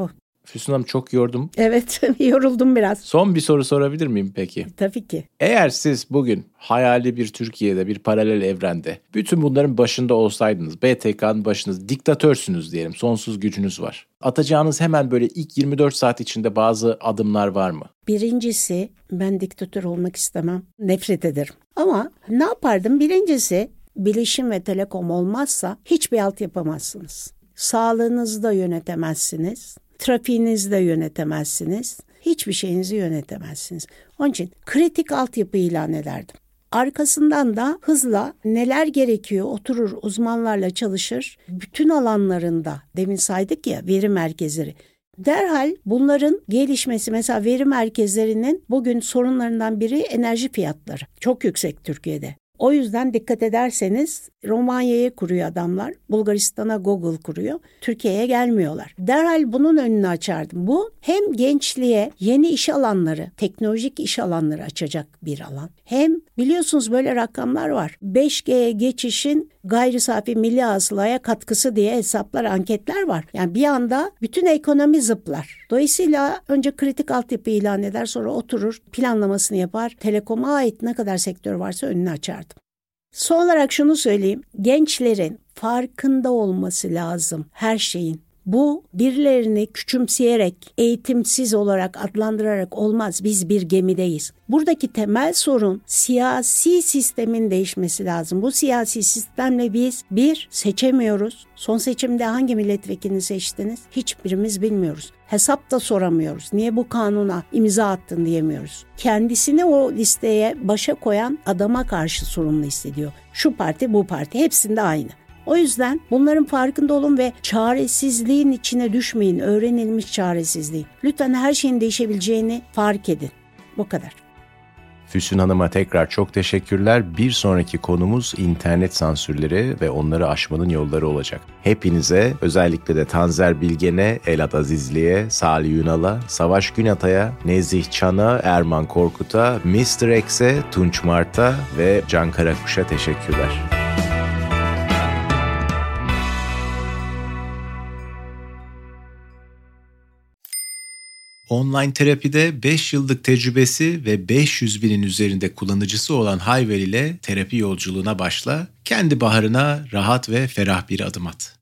Füsun Hanım, çok yordum. Evet, yoruldum biraz. Son bir soru sorabilir miyim peki? Tabii ki. Eğer siz bugün hayali bir Türkiye'de, bir paralel evrende bütün bunların başında olsaydınız, BTK'nın başınız, diktatörsünüz diyelim, sonsuz gücünüz var. Atacağınız hemen böyle ilk 24 saat içinde bazı adımlar var mı? Birincisi, ben diktatör olmak istemem. Nefret ederim. Ama ne yapardım? Birincisi, bilişim ve telekom olmazsa hiçbir alt yapamazsınız. Sağlığınızı da yönetemezsiniz. Trafiğinizi de yönetemezsiniz. Hiçbir şeyinizi yönetemezsiniz. Onun için kritik altyapı ilan ederdim. Arkasından da hızla neler gerekiyor oturur uzmanlarla çalışır. Bütün alanlarında demin saydık ya veri merkezleri. Derhal bunların gelişmesi, mesela veri merkezlerinin bugün sorunlarından biri enerji fiyatları. Çok yüksek Türkiye'de. O yüzden dikkat ederseniz Romanya'ya kuruyor adamlar, Bulgaristan'a Google kuruyor, Türkiye'ye gelmiyorlar. Derhal bunun önünü açardım. Bu hem gençliğe yeni iş alanları, teknolojik iş alanları açacak bir alan. Hem biliyorsunuz böyle rakamlar var. 5G'ye geçişin gayri safi milli hasılaya katkısı diye hesaplar, anketler var. Yani bir anda bütün ekonomi zıplar. Dolayısıyla önce kritik altyapı ilan eder, sonra oturur, planlamasını yapar. Telekoma ait ne kadar sektör varsa önünü açardım. Son olarak şunu söyleyeyim. Gençlerin farkında olması lazım her şeyin. Bu birilerini küçümseyerek, eğitimsiz olarak adlandırarak olmaz. Biz bir gemideyiz. Buradaki temel sorun siyasi sistemin değişmesi lazım. Bu siyasi sistemle biz seçemiyoruz. Son seçimde hangi milletvekilini seçtiniz? Hiçbirimiz bilmiyoruz. Hesap da soramıyoruz. Niye bu kanuna imza attın diyemiyoruz. Kendisini o listeye başa koyan adama karşı sorumlu hissediyor. Şu parti, bu parti, hepsinde aynı. O yüzden bunların farkında olun ve çaresizliğin içine düşmeyin. Öğrenilmiş çaresizliğin. Lütfen her şeyin değişebileceğini fark edin. Bu kadar. Füsun Hanım'a tekrar çok teşekkürler. Bir sonraki konumuz internet sansürleri ve onları aşmanın yolları olacak. Hepinize, özellikle de Tanzer Bilgen'e, Elat Azizli'ye, Salih Yunal'a, Savaş Günatay'a, Nezih Çan'a, Erman Korkut'a, Mr. X'e, Tunç Mart'a ve Can Karakuş'a teşekkürler. Online terapide 5 yıllık tecrübesi ve 500 binin üzerinde kullanıcısı olan Hayvel ile terapi yolculuğuna başla, kendi baharına rahat ve ferah bir adım at.